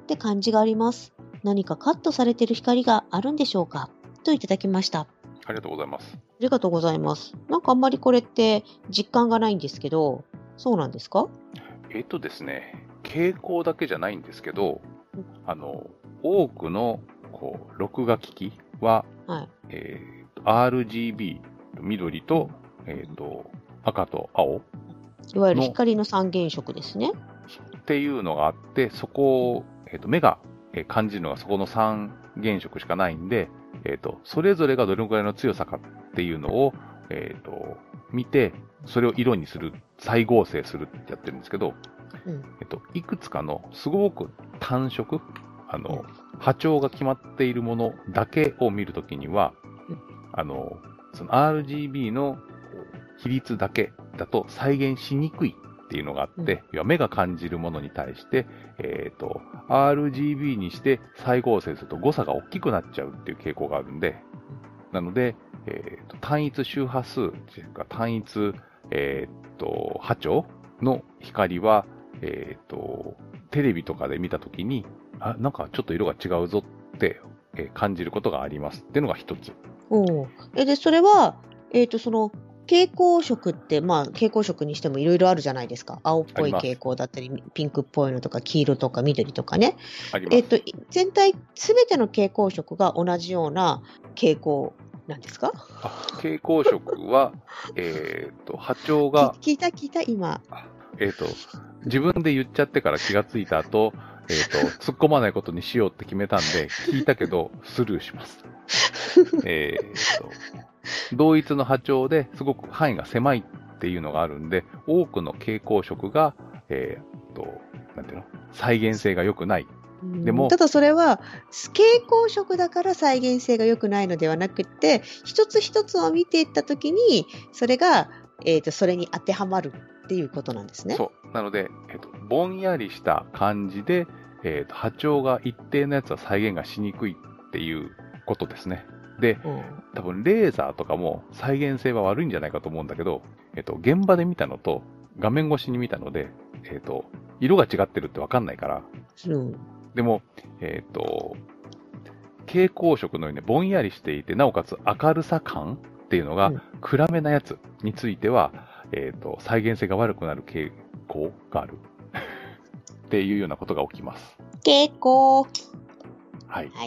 って感じがあります。何かカットされている光があるんでしょうかといただきました。 ありがとうございます。 ありがとうございます。なんかあんまりこれって実感がないんですけど、そうなんですか？ えっとですね、傾向だけじゃないんですけど、あの、多くのこう録画機器は、はいえー、アールジービー、緑と、えー、と赤と青。 いわゆる光の三原色ですね。 っていうのがあって、そこを、えー、と目が感じるのがそこの三原色しかないんで、えー、とそれぞれがどれくらいの強さかっていうのを、えー、と見て、それを色にする、再合成するってやってるんですけど、うんえー、といくつかのすごく単色、あの、うん、波長が決まっているものだけを見るときには、うん、あのその アールジービー の比率だけだと再現しにくいっていうのがあって、うん、目が感じるものに対して、えっと、アールジービー にして再合成すると誤差が大きくなっちゃうっていう傾向があるんで、なので、えーと、単一周波数っていうか、単一、えっと、波長の光は、えっと、テレビとかで見たときに、あ、なんかちょっと色が違うぞって、えー、感じることがありますっていうのが一つ。 おえで、それは、えっと、その、蛍光色って、まあ、蛍光色にしてもいろいろあるじゃないですか。青っぽい蛍光だったり、ピンクっぽいのとか、黄色とか緑とかね。えっと、全体、すべての蛍光色が同じような傾向なんですか？ あ、蛍光色は、えっと、波長が。 聞いた聞いた、今。 えっと、自分で言っちゃってから気がついた後、えっと、突っ込まないことにしようって決めたんで、聞いたけど、スルーします。えっと、同一の波長ですごく範囲が狭いっていうのがあるんで、多くの蛍光色が、えー、と、なんていうの、再現性が良くない。 でも、ただそれは、蛍光色だから再現性が良くないのではなくて、一つ一つを見ていったときに、それが、えーと、それに当てはまるっていうことなんですね。 そう。なので、えーと、ぼんやりした感じで、えーと、波長が一定のやつは再現がしにくいっていうことですね。で、うん、多分レーザーとかも再現性は悪いんじゃないかと思うんだけど、えっと、現場で見たのと画面越しに見たので、えっと、色が違ってるって分かんないから。うん、でも、えっと、蛍光色のようにぼんやりしていて、なおかつ明るさ感っていうのが暗めなやつについては、うん、えっと、再現性が悪くなる傾向があるっていうようなことが起きます。 傾向。 はい。 はい。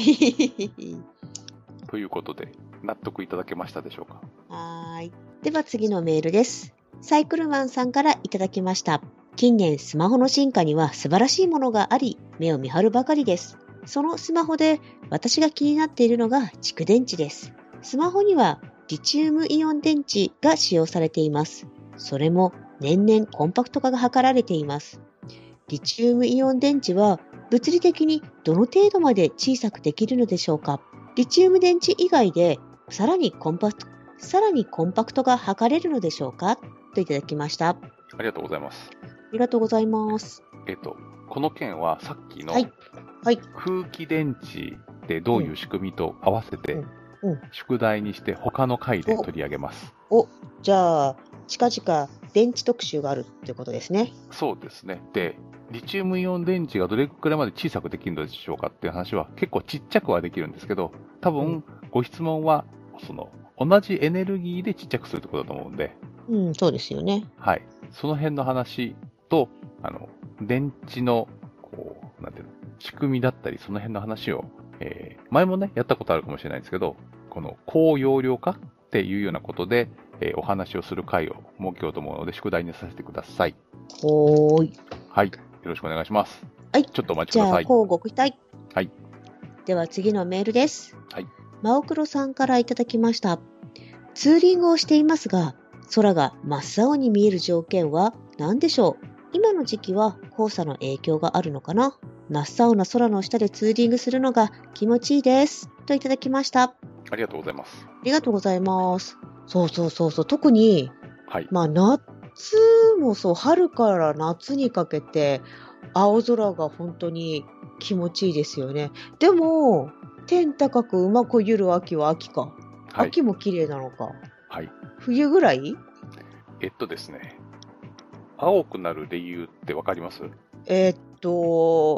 ということで、納得いただけましたでしょうか？ はい。では次のメールです。サイクルマンさんからいただきました。近年スマホの進化には素晴らしいものがあり、目を見張るばかりです。そのスマホで私が気になっているのが蓄電池です。スマホにはリチウムイオン電池が使用されています。それも年々コンパクト化が図られています。リチウムイオン電池は物理的にどの程度まで小さくできるのでしょうか？リチウム電池以外でさらにコンパクト、さらにコンパクトが図れるのでしょうかといただきました。ありがとうございます。 ありがとうございます。 えっと、この件はさっきの空気電池でどういう仕組みと合わせて宿題にして他の回で取り上げます。 お、おじゃあ近々電池特集があるっていうことですね。 そうですね。で、リチウムイオン電池がどれくらいまで小さくできるのでしょうかっていう話は結構ちっちゃくはできるんですけど、多分ご質問はその同じエネルギーでちっちゃくするってことだと思うんで、 うん、そうですよね。 はい。その辺の話と、あの、電池の、こう、なんていうの、仕組みだったり、その辺の話を、えー、前もね、やったことあるかもしれないんですけど、この高容量化っていうようなことで、えー、お話をする回を設けようと思うので、宿題にさせてください。 ほーい。 はい。よろしくお願いします。 はい。 ちょっとお待ちください。 じゃあ、乞うご期待。 はい。 では次のメールです。 はい。 マオクロさんからいただきました。ツーリングをしていますが、空が真っ青に見える条件は何でしょう？今の時期は黄砂の影響があるのかな？真っ青な空の下でツーリングするのが気持ちいいです。といただきました。 ありがとうございます。 ありがとうございます。そうそうそうそう。特に、 はい、 まあ夏もそう、春から夏にかけて青空が本当に気持ちいいですよね。でも、天高く馬こゆる秋は秋か。はい、秋も綺麗なのか。 はい。 冬ぐらい？ えっとですね。青くなる理由ってわかります？ えー、っと、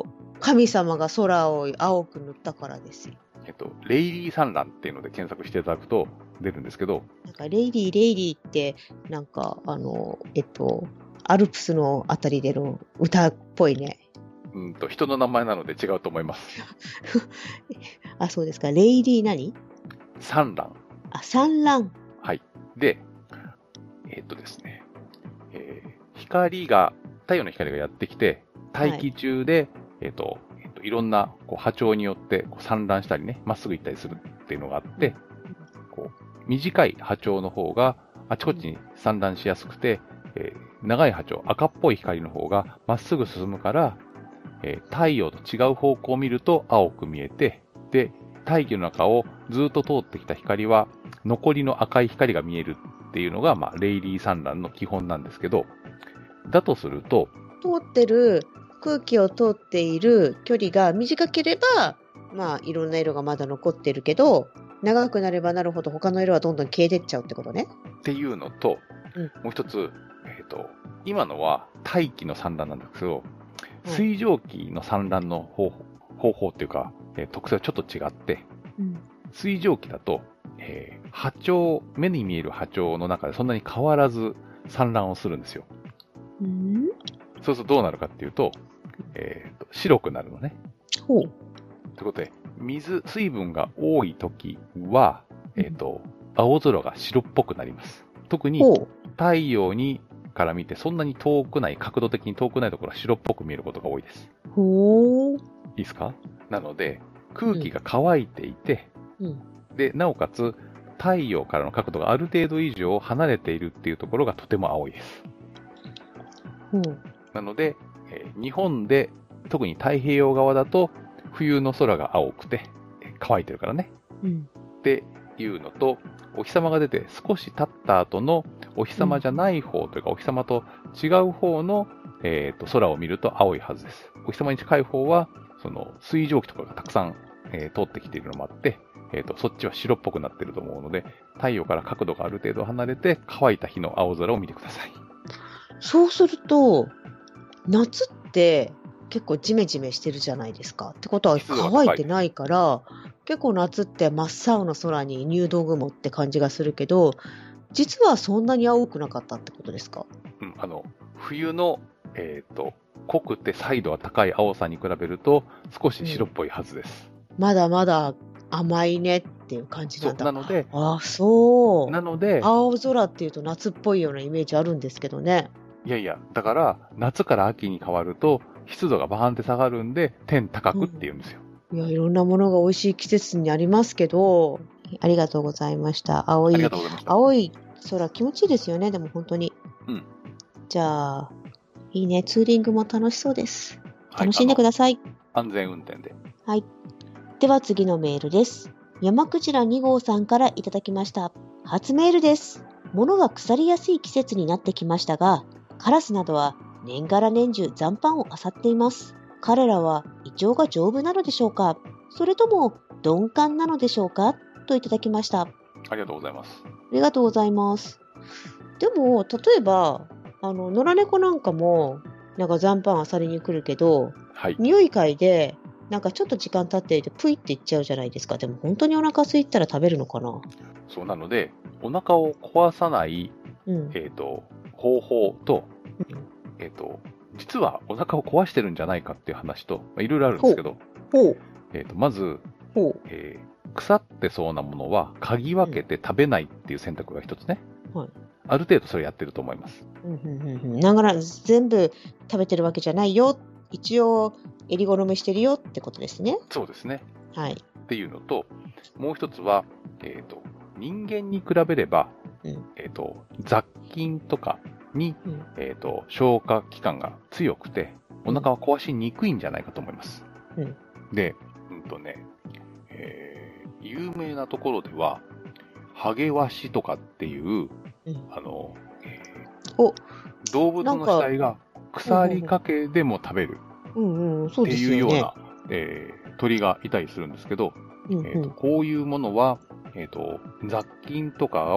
神様が空を青く塗ったからですよ。 えっと、レイリー産卵っていうので検索していただくと出るんですけど。 なんか、レイリー、レイリーって、なんか、あの、えっと、アルプスのあたりでの歌っぽいね。 うんと、人の名前なので違うと思います。 あ、そうですか。レイリー何？ 産卵。 あ、産卵。 はい。で、えっとですね、えー、光が、太陽の光がやってきて、大気中で、はい、えっと、えっと、いろんなこう波長によってこう産卵したりね、まっすぐ行ったりするっていうのがあって、こう短い波長の方があちこちに産卵しやすくて、えー、長い波長、赤っぽい光の方がまっすぐ進むから、えー、太陽と違う方向を見ると青く見えて、で、大気の中をずっと通ってきた光は残りの赤い光が見えるっていうのが、まあ、レイリー産卵の基本なんですけど、だとすると、 通ってる空気を通っている距離が短ければ、まあ、いろんな色がまだ残ってるけど、長くなればなるほど他の色はどんどん消えてっちゃうってことね。 っていうのと、うん、もう一つ、えっと、今のは大気の産卵なんですけど、水蒸気の産卵の方法、方法っていうか、えー、特性はちょっと違って、うん、水蒸気だと、えー、波長、目に見える波長の中でそんなに変わらず産卵をするんですよ。うん、そうするとどうなるかっていうと、えーと、白くなるのね。 ほう。 ということで、水、水分が多いときは、えーと、青空が白っぽくなります。特に太陽にから見てそんなに遠くない、角度的に遠くないところは白っぽく見えることが多いです。 ほう。 いいですか？なので、空気が乾いていて、うん、で、なおかつ太陽からの角度がある程度以上離れているっていうところがとても青いです。うん、なので、えー、日本で特に太平洋側だと冬の空が青くて乾いてるからね、うん、っていうのと、お日様が出て少し経った後のお日様じゃない方というか、お日様と違う方の、えーと、空を見ると青いはずです。お日様に近い方はその水蒸気とかがたくさん、えー、通ってきているのもあって、えーと、そっちは白っぽくなっていると思うので、太陽から角度がある程度離れて乾いた日の青空を見てください。 そうすると夏って結構ジメジメしてるじゃないですか。ってことは乾いてないから、結構夏って真っ青な空に入道雲って感じがするけど、実はそんなに青くなかったってことですか？ うん、あの冬の、えーと、濃くて彩度が高い青さに比べると少し白っぽいはずです。 うん、まだまだ甘いねっていう感じなんだ。 なので、 あ、そう。 なので、 青空っていうと夏っぽいようなイメージあるんですけどね。 いやいや、だから夏から秋に変わると湿度がバーンって下がるんで天高くっていうんですよ。 うん、いや、いろんなものが美味しい季節にありますけど、ありがとうございました。青い、青い空気持ちいいですよね、でも本当に。うん。じゃあ、いいね、ツーリングも楽しそうです。楽しんでください。 はい、安全運転で。 はい。では次のメールです。山クジラに号さんからいただきました。初メールです。物が腐りやすい季節になってきましたが、カラスなどは年がら年中残飯を漁っています。彼らは胃腸が丈夫なのでしょうか？それとも鈍感なのでしょうか？といただきました。ありがとうございます。 ありがとうございます。でも、例えば、あの、野良猫なんかも、なんか残飯漁りに来るけど、はい、匂い嗅いで、なんかちょっと時間経っていて、プイっていっちゃうじゃないですか。でも本当にお腹空いたら食べるのかな？ そうなので、お腹を壊さない、うん、えっと、方法と、うん、えっと、実はお腹を壊してるんじゃないかっていう話と、いろいろあるんですけど、 ほうえっと、まず、ほうえー、腐ってそうなものは嗅ぎ分けて食べないっていう選択が一つね。はい、ある程度それやってると思います。 うんうんうんうん、だから全部食べてるわけじゃないよ。一応、襟好みしてるよってことですね。 そうですね。 はい。 っていうのと、もう一つは、えっと、人間に比べれば、うん、えっと、雑菌とかに、うん、えっと、消化器官が強くて、お腹は壊しにくいんじゃないかと思います。うん、で、うんとね、えー、有名なところでは、ハゲワシとかっていう、うん、あの、えー、お動物の死体が腐りかけでも食べるっていうような、えー、鳥がいたりするんですけど、うんうん、えーと、こういうものは、えーと、雑菌とかを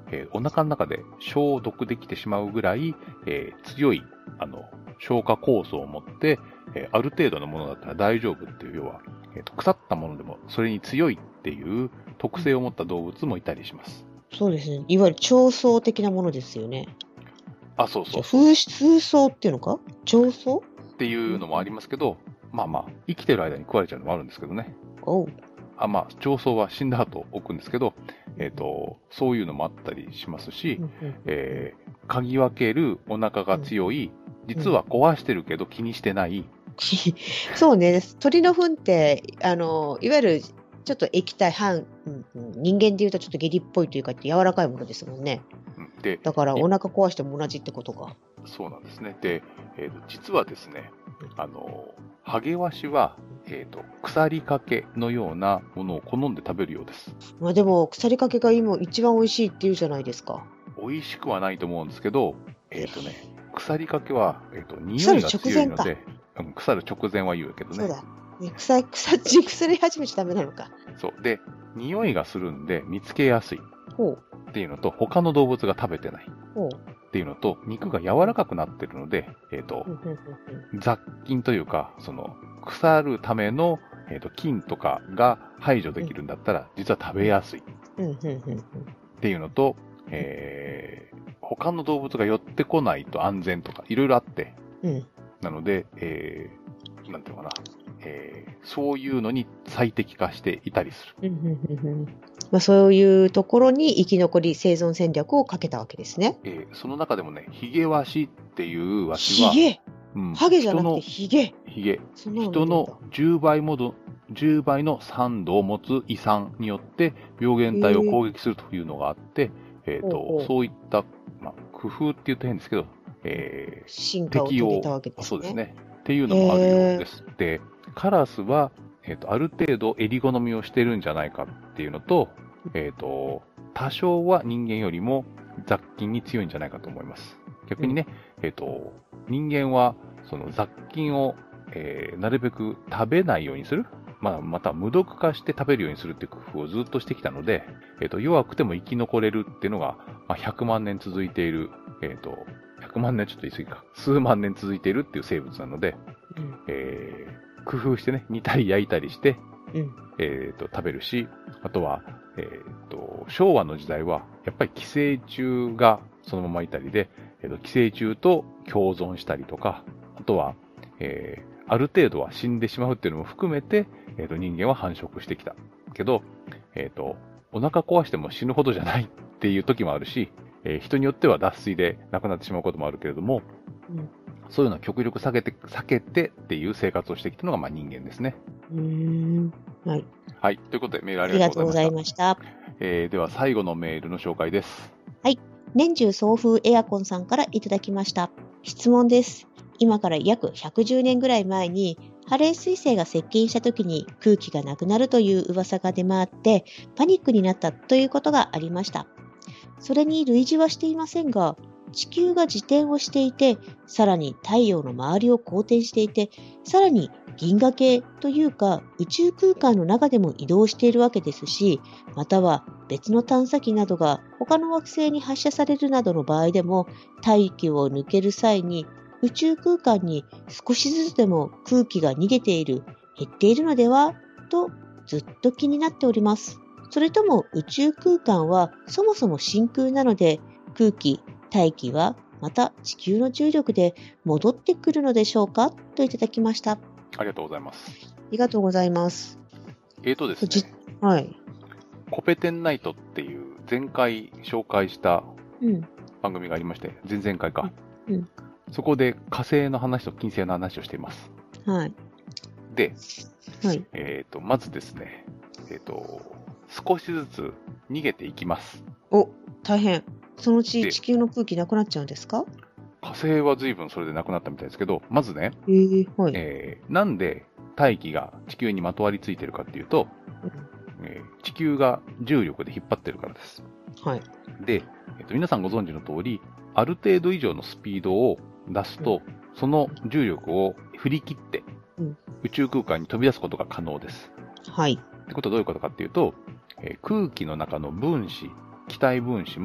えー、お腹の中で消毒できてしまうぐらい、えー、強い、あの、消化酵素を持って、えー、ある程度のものだったら大丈夫っていう、要は、えーと、腐ったものでもそれに強いっていう特性を持った動物もいたりします。 そうですね。いわゆる腸草的なものですよね。 あ、そうそう。 風、風草っていうのか？腸草っていうのもありますけど、まあまあ、生きてる間に食われちゃうのもあるんですけどね。 おう。 あ、まあ、腸草は死んだ後置くんですけど、えっと、そういうのもあったりしますし、えー、嗅ぎ分けるお腹が強い、実は壊してるけど気にしてない。 そうね。鳥の糞って、あの、いわゆるちょっと液体、半、うんうん、人間でいうとちょっと下痢っぽいというか柔らかいものですもんね。で、だからお腹壊しても同じってことか。 そうなんですね。で、えーと、実はですね、あの、ハゲワシは、えーと、腐りかけのようなものを好んで食べるようです。 まあでも、腐りかけが今一番美味しいっていうじゃないですか。 美味しくはないと思うんですけど、えっとね、腐りかけは、えーと、匂いが強いので、うん、腐る直前は言うけどね。 そうだ。ね、腐、腐、腐り始めちゃダメなのか。 そう。で、匂いがするんで見つけやすい。 ほう。 っていうのと、他の動物が食べてない。 ほう。 っていうのと、肉が柔らかくなってるので、えっと、雑菌というか、その、腐るための、えっと、菌とかが排除できるんだったら、実は食べやすい。っていうのと、えー、他の動物が寄ってこないと安全とか、いろいろあって。 うん、 なので、えー、なんていうのかな。えー、そういうのに最適化していたりする。 まあ、そういうところに生き残り生存戦略をかけたわけですね。 えー、その中でもね、ヒゲワシっていうワシは、 ヒゲ、うん、ハゲじゃなくてヒゲ。 ヒゲ。人のじゅうばいもど、じゅうばいの酸度を持つ胃酸によって病原体を攻撃するというのがあって、えー、えーとそういった、まあ、工夫って言うと変ですけど、えー、 進化を遂げたわけですね。 そうですね。っていうのもあるようです。で、カラスは、えっと、ある程度襟好みをしてるんじゃないかっていうのと、えっと、多少は人間よりも雑菌に強いんじゃないかと思います。逆にね、うん、えっと、人間はその雑菌を、えー、なるべく食べないようにする、まあ、また無毒化して食べるようにするっていう工夫をずっとしてきたので、えっと、弱くても生き残れるっていうのが、まあ、ひゃくまんねん続いている、えっと、ひゃくまんねんちょっと言い過ぎか、数万年続いているっていう生物なので、うん、えー工夫してね、煮たり焼いたりして、うん、えっと、食べるし、あとは、えっと、昭和の時代は、やっぱり寄生虫がそのままいたりで、えっと、寄生虫と共存したりとか、あとは、えー、ある程度は死んでしまうっていうのも含めて、えっと、人間は繁殖してきた。けど、えっと、お腹壊しても死ぬほどじゃないっていう時もあるし、えー、人によっては脱水で亡くなってしまうこともあるけれども、うんそういうのを極力避けて、避けてっていう生活をしてきたのがまあ人間ですね。 うーん。はい。 はい。ということでメールありがとうございました。 ありがとうございました。 えー、では最後のメールの紹介です。 はい。年中送風エアコンさんからいただきました。質問です。今から約ひゃくじゅうねんぐらい前に、ハレー彗星が接近した時に空気がなくなるという噂が出回って、パニックになったということがありました。それに類似はしていませんが、地球が自転をしていて、さらに太陽の周りを公転していて、さらに銀河系というか宇宙空間の中でも移動しているわけですし、または別の探査機などが他の惑星に発射されるなどの場合でも、大気を抜ける際に宇宙空間に少しずつでも空気が逃げている、減っているのではとずっと気になっております。それとも宇宙空間はそもそも真空なので、空気大気はまた地球の重力で戻ってくるのでしょうかといただきました。 ありがとうございます。 ありがとうございます。 えーとですね。 はい。 コペテンナイトっていう前回紹介した番組がありまして、うん、前々回か、うんうん。そこで火星の話と金星の話をしています。 はい。 で、 はい、 えーと、まずですね、えーと、少しずつ逃げていきます。 お、大変。そのうち地球の空気なくなっちゃうんですか？ 火星は随分それでなくなったみたいですけど、まずね、 えーはいえー、なんで大気が地球にまとわりついてるかっていうと、うんえー、地球が重力で引っ張ってるからです。 はい。 で、えーと、皆さんご存知の通り、ある程度以上のスピードを出すと、うん、その重力を振り切って、うん、宇宙空間に飛び出すことが可能です。 はい。 ってことはどういうことかっていうと、えー、空気の中の分子、気体分子も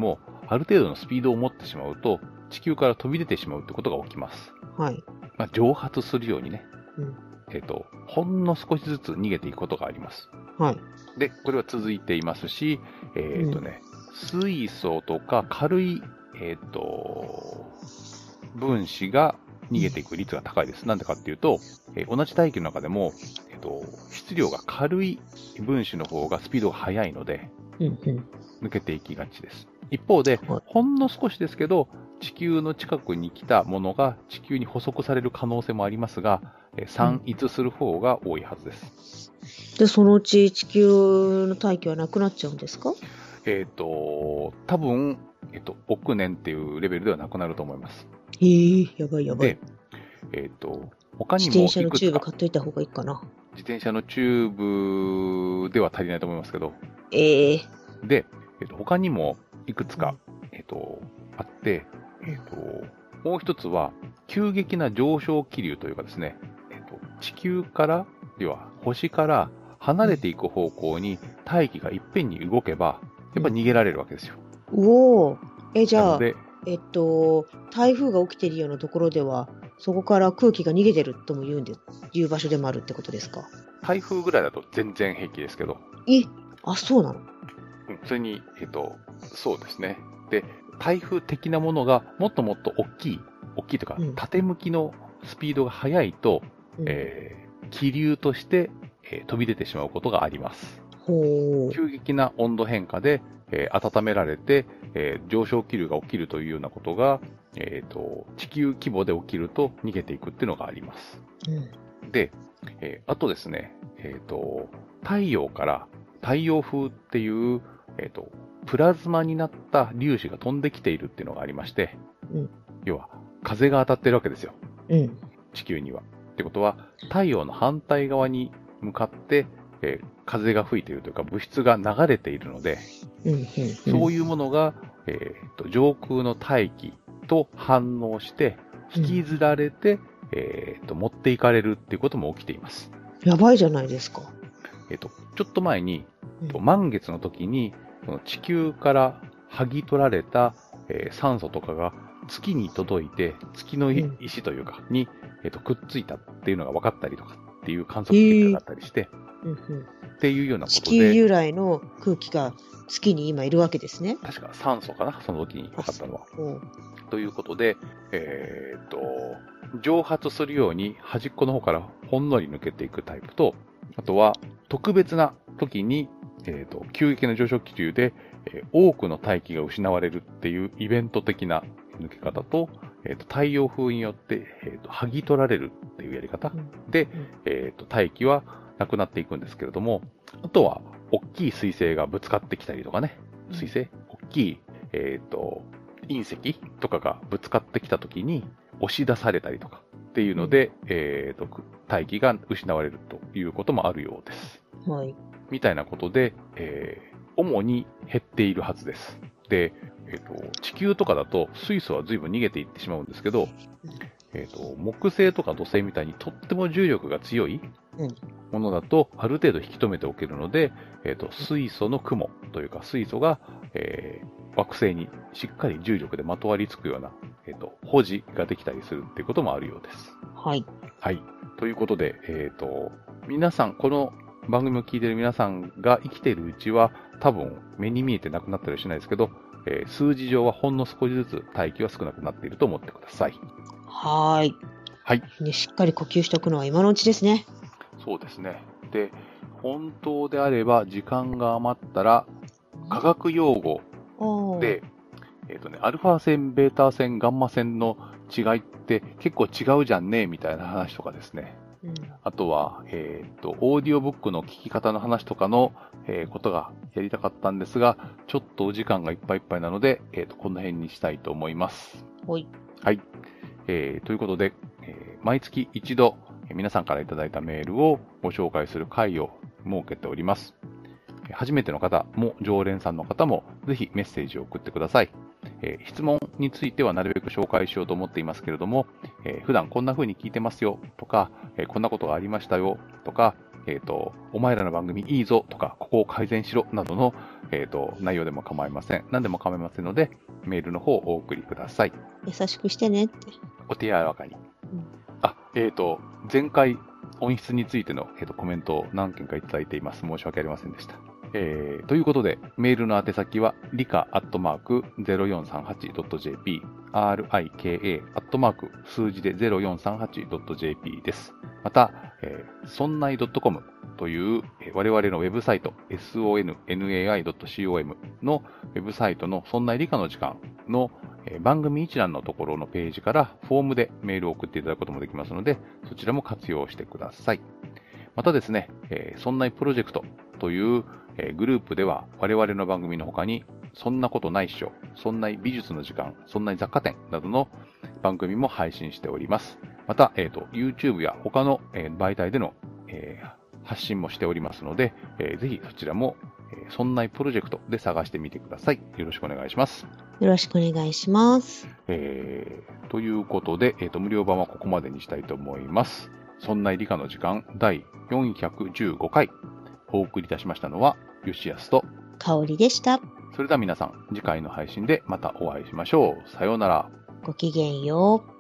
ある程度のスピードを持ってしまうと、地球から飛び出てしまうってことが起きます。 はい。 まあ、蒸発するようにね、 うん、 えっと、ほんの少しずつ逃げていくことがあります。 はい。 で、これは続いていますし、えっとね、うん、水素とか軽い、えっと、分子が逃げていく率が高いです。なんでかっていうと、えー、同じ大気の中でも、えっと、質量が軽い分子の方がスピードが速いので、 うんうん、 抜けていきがちです。一方で、はい、ほんの少しですけど、地球の近くに来たものが地球に捕捉される可能性もありますが、散逸する方が多いはずです。 で、そのうち地球の大気はなくなっちゃうんですか？ えっと、多分、えっと、億年っていうレベルではなくなると思います。 えー、やばいやばい。 で、えっと、他にも自転車のチューブ買っといた方がいいかな。 自転車のチューブでは足りないと思いますけど。 ええー。で、えっと、他にもいくつか、うん、えっと、あって、えっと、もう一つは、急激な上昇気流というかですね、えっと、地球から、要は星から離れていく方向に大気がいっぺんに動けば、やっぱ逃げられるわけですよ。 うん、おお。え、じゃあ、えっと、台風が起きているようなところでは、そこから空気が逃げてるとも言うんで、いう場所でもあるってことですか？ 台風ぐらいだと全然平気ですけど。 え、あ、そうなの？ うん、それに、えっと、そうですね。で、台風的なものがもっともっと大きい、大きいというか、うん、縦向きのスピードが速いと、うん、えー、気流として、えー、飛び出てしまうことがあります。 ほう。 急激な温度変化で、えー、温められて、えー、上昇気流が起きるというようなことが、えーと、地球規模で起きると逃げていくっていうのがあります。 うん、 で、えー、あとですね、えーと、太陽から太陽風っていう、えーと、プラズマになった粒子が飛んできているっていうのがありまして、 うん、 要は風が当たってるわけですよ。 うん、 地球には。ってことは、太陽の反対側に向かって、えー、風が吹いているというか物質が流れているので、 うんうんうん、 そういうものが、えーと、上空の大気と反応して引きずられて、うん、えーと、持っていかれるっていうことも起きています。 やばいじゃないですか。 えーと、ちょっと前に、 うん、 満月の時にその地球から剥ぎ取られた、えー、酸素とかが月に届いて月の石というかに、うん、えーと、くっついたっていうのが分かったりとかっていう観測結果があったりして、 えーうんうん、 っていうようなことで、 地球由来の空気が月に今いるわけですね。 確か酸素かな、その時に分かったのは。ということで、えー、っと、蒸発するように端っこの方からほんのり抜けていくタイプと、あとは特別な時に、えー、っと急激な上昇気流で、えー、多くの大気が失われるっていうイベント的な抜け方と、えー、と太陽風によって、えー、と剥ぎ取られるっていうやり方、うん、で、えー、と大気はなくなっていくんですけれども、あとは大きい彗星がぶつかってきたりとかね、彗星、大きい、えー、と隕石とかがぶつかってきたときに押し出されたりとかっていうので、うん、えー、と大気が失われるということもあるようです。 はい。 みたいなことで、えー、主に減っているはずです。で、えー、と地球とかだと水素は随分逃げていってしまうんですけど、えー、と木星とか土星みたいにとっても重力が強いものだとある程度引き止めておけるので、えー、と水素の雲というか水素が、えー、惑星にしっかり重力でまとわりつくような、えー、と保持ができたりするっていうこともあるようです。 はい。 はい。ということで、えー、と皆さん、この番組を聞いている皆さんが生きているうちは多分目に見えてなくなったりはしないですけど、えー、数字上はほんの少しずつ大気は少なくなっていると思ってください。 はい。 はい。 ね、しっかり呼吸しておくのは今のうちですね。 そうですね。で、本当であれば時間が余ったら化学用語で、えっとね、アルファ線、ベータ線、ガンマ線の違いって結構違うじゃんねみたいな話とかですね。うん、あとは、えっと、オーディオブックの聞き方の話とかの、えー、ことがやりたかったんですが、ちょっとお時間がいっぱいいっぱいなので、えっと、この辺にしたいと思います。 はい。 はい。えー、ということで、えー、毎月一度、えー、皆さんからいただいたメールをご紹介する回を設けております。初めての方も常連さんの方もぜひメッセージを送ってください。えー、質問についてはなるべく紹介しようと思っていますけれども、えー、普段こんな風に聞いてますよとか、えー、こんなことがありましたよとか、えーと、お前らの番組いいぞとか、ここを改善しろなどの、えーと、内容でも構いません。何でも構いませんので、 メールの方をお送りください。 優しくしてねって。 お手柔らかに。うん、あ、えっと、前回、音質についての、えー、とコメントを何件かいただいています。申し訳ありませんでした。えー、ということで、メールの宛先は、リカアットマーク ゼロよんさんはちドットジェーピー、アールアイケーエー アットマーク数字で ゼロよんさんはちドットジェーピー です。また、えー、そんない .com という、えー、我々のウェブサイト、ソンナイドットコム のウェブサイトのそんない理科の時間の、えー、番組一覧のところのページからフォームでメールを送っていただくこともできますので、そちらも活用してください。またですね、えー、そんないプロジェクトというえー、グループでは我々の番組の他にそんなことないっしょ、そんない美術の時間、そんない雑貨店などの番組も配信しております。また、えーと、YouTube や他の、えー、媒体での、えー、発信もしておりますので、えー、ぜひそちらも、えー、そんないプロジェクトで探してみてください。よろしくお願いします。 よろしくお願いします。 えー、ということで、えーと、無料版はここまでにしたいと思います。そんない理科の時間だいよんひゃくじゅうごかい。お送りいたしましたのは、よしやすとかおりでした。 それでは皆さん、次回の配信でまたお会いしましょう。さようなら。 ごきげんよう。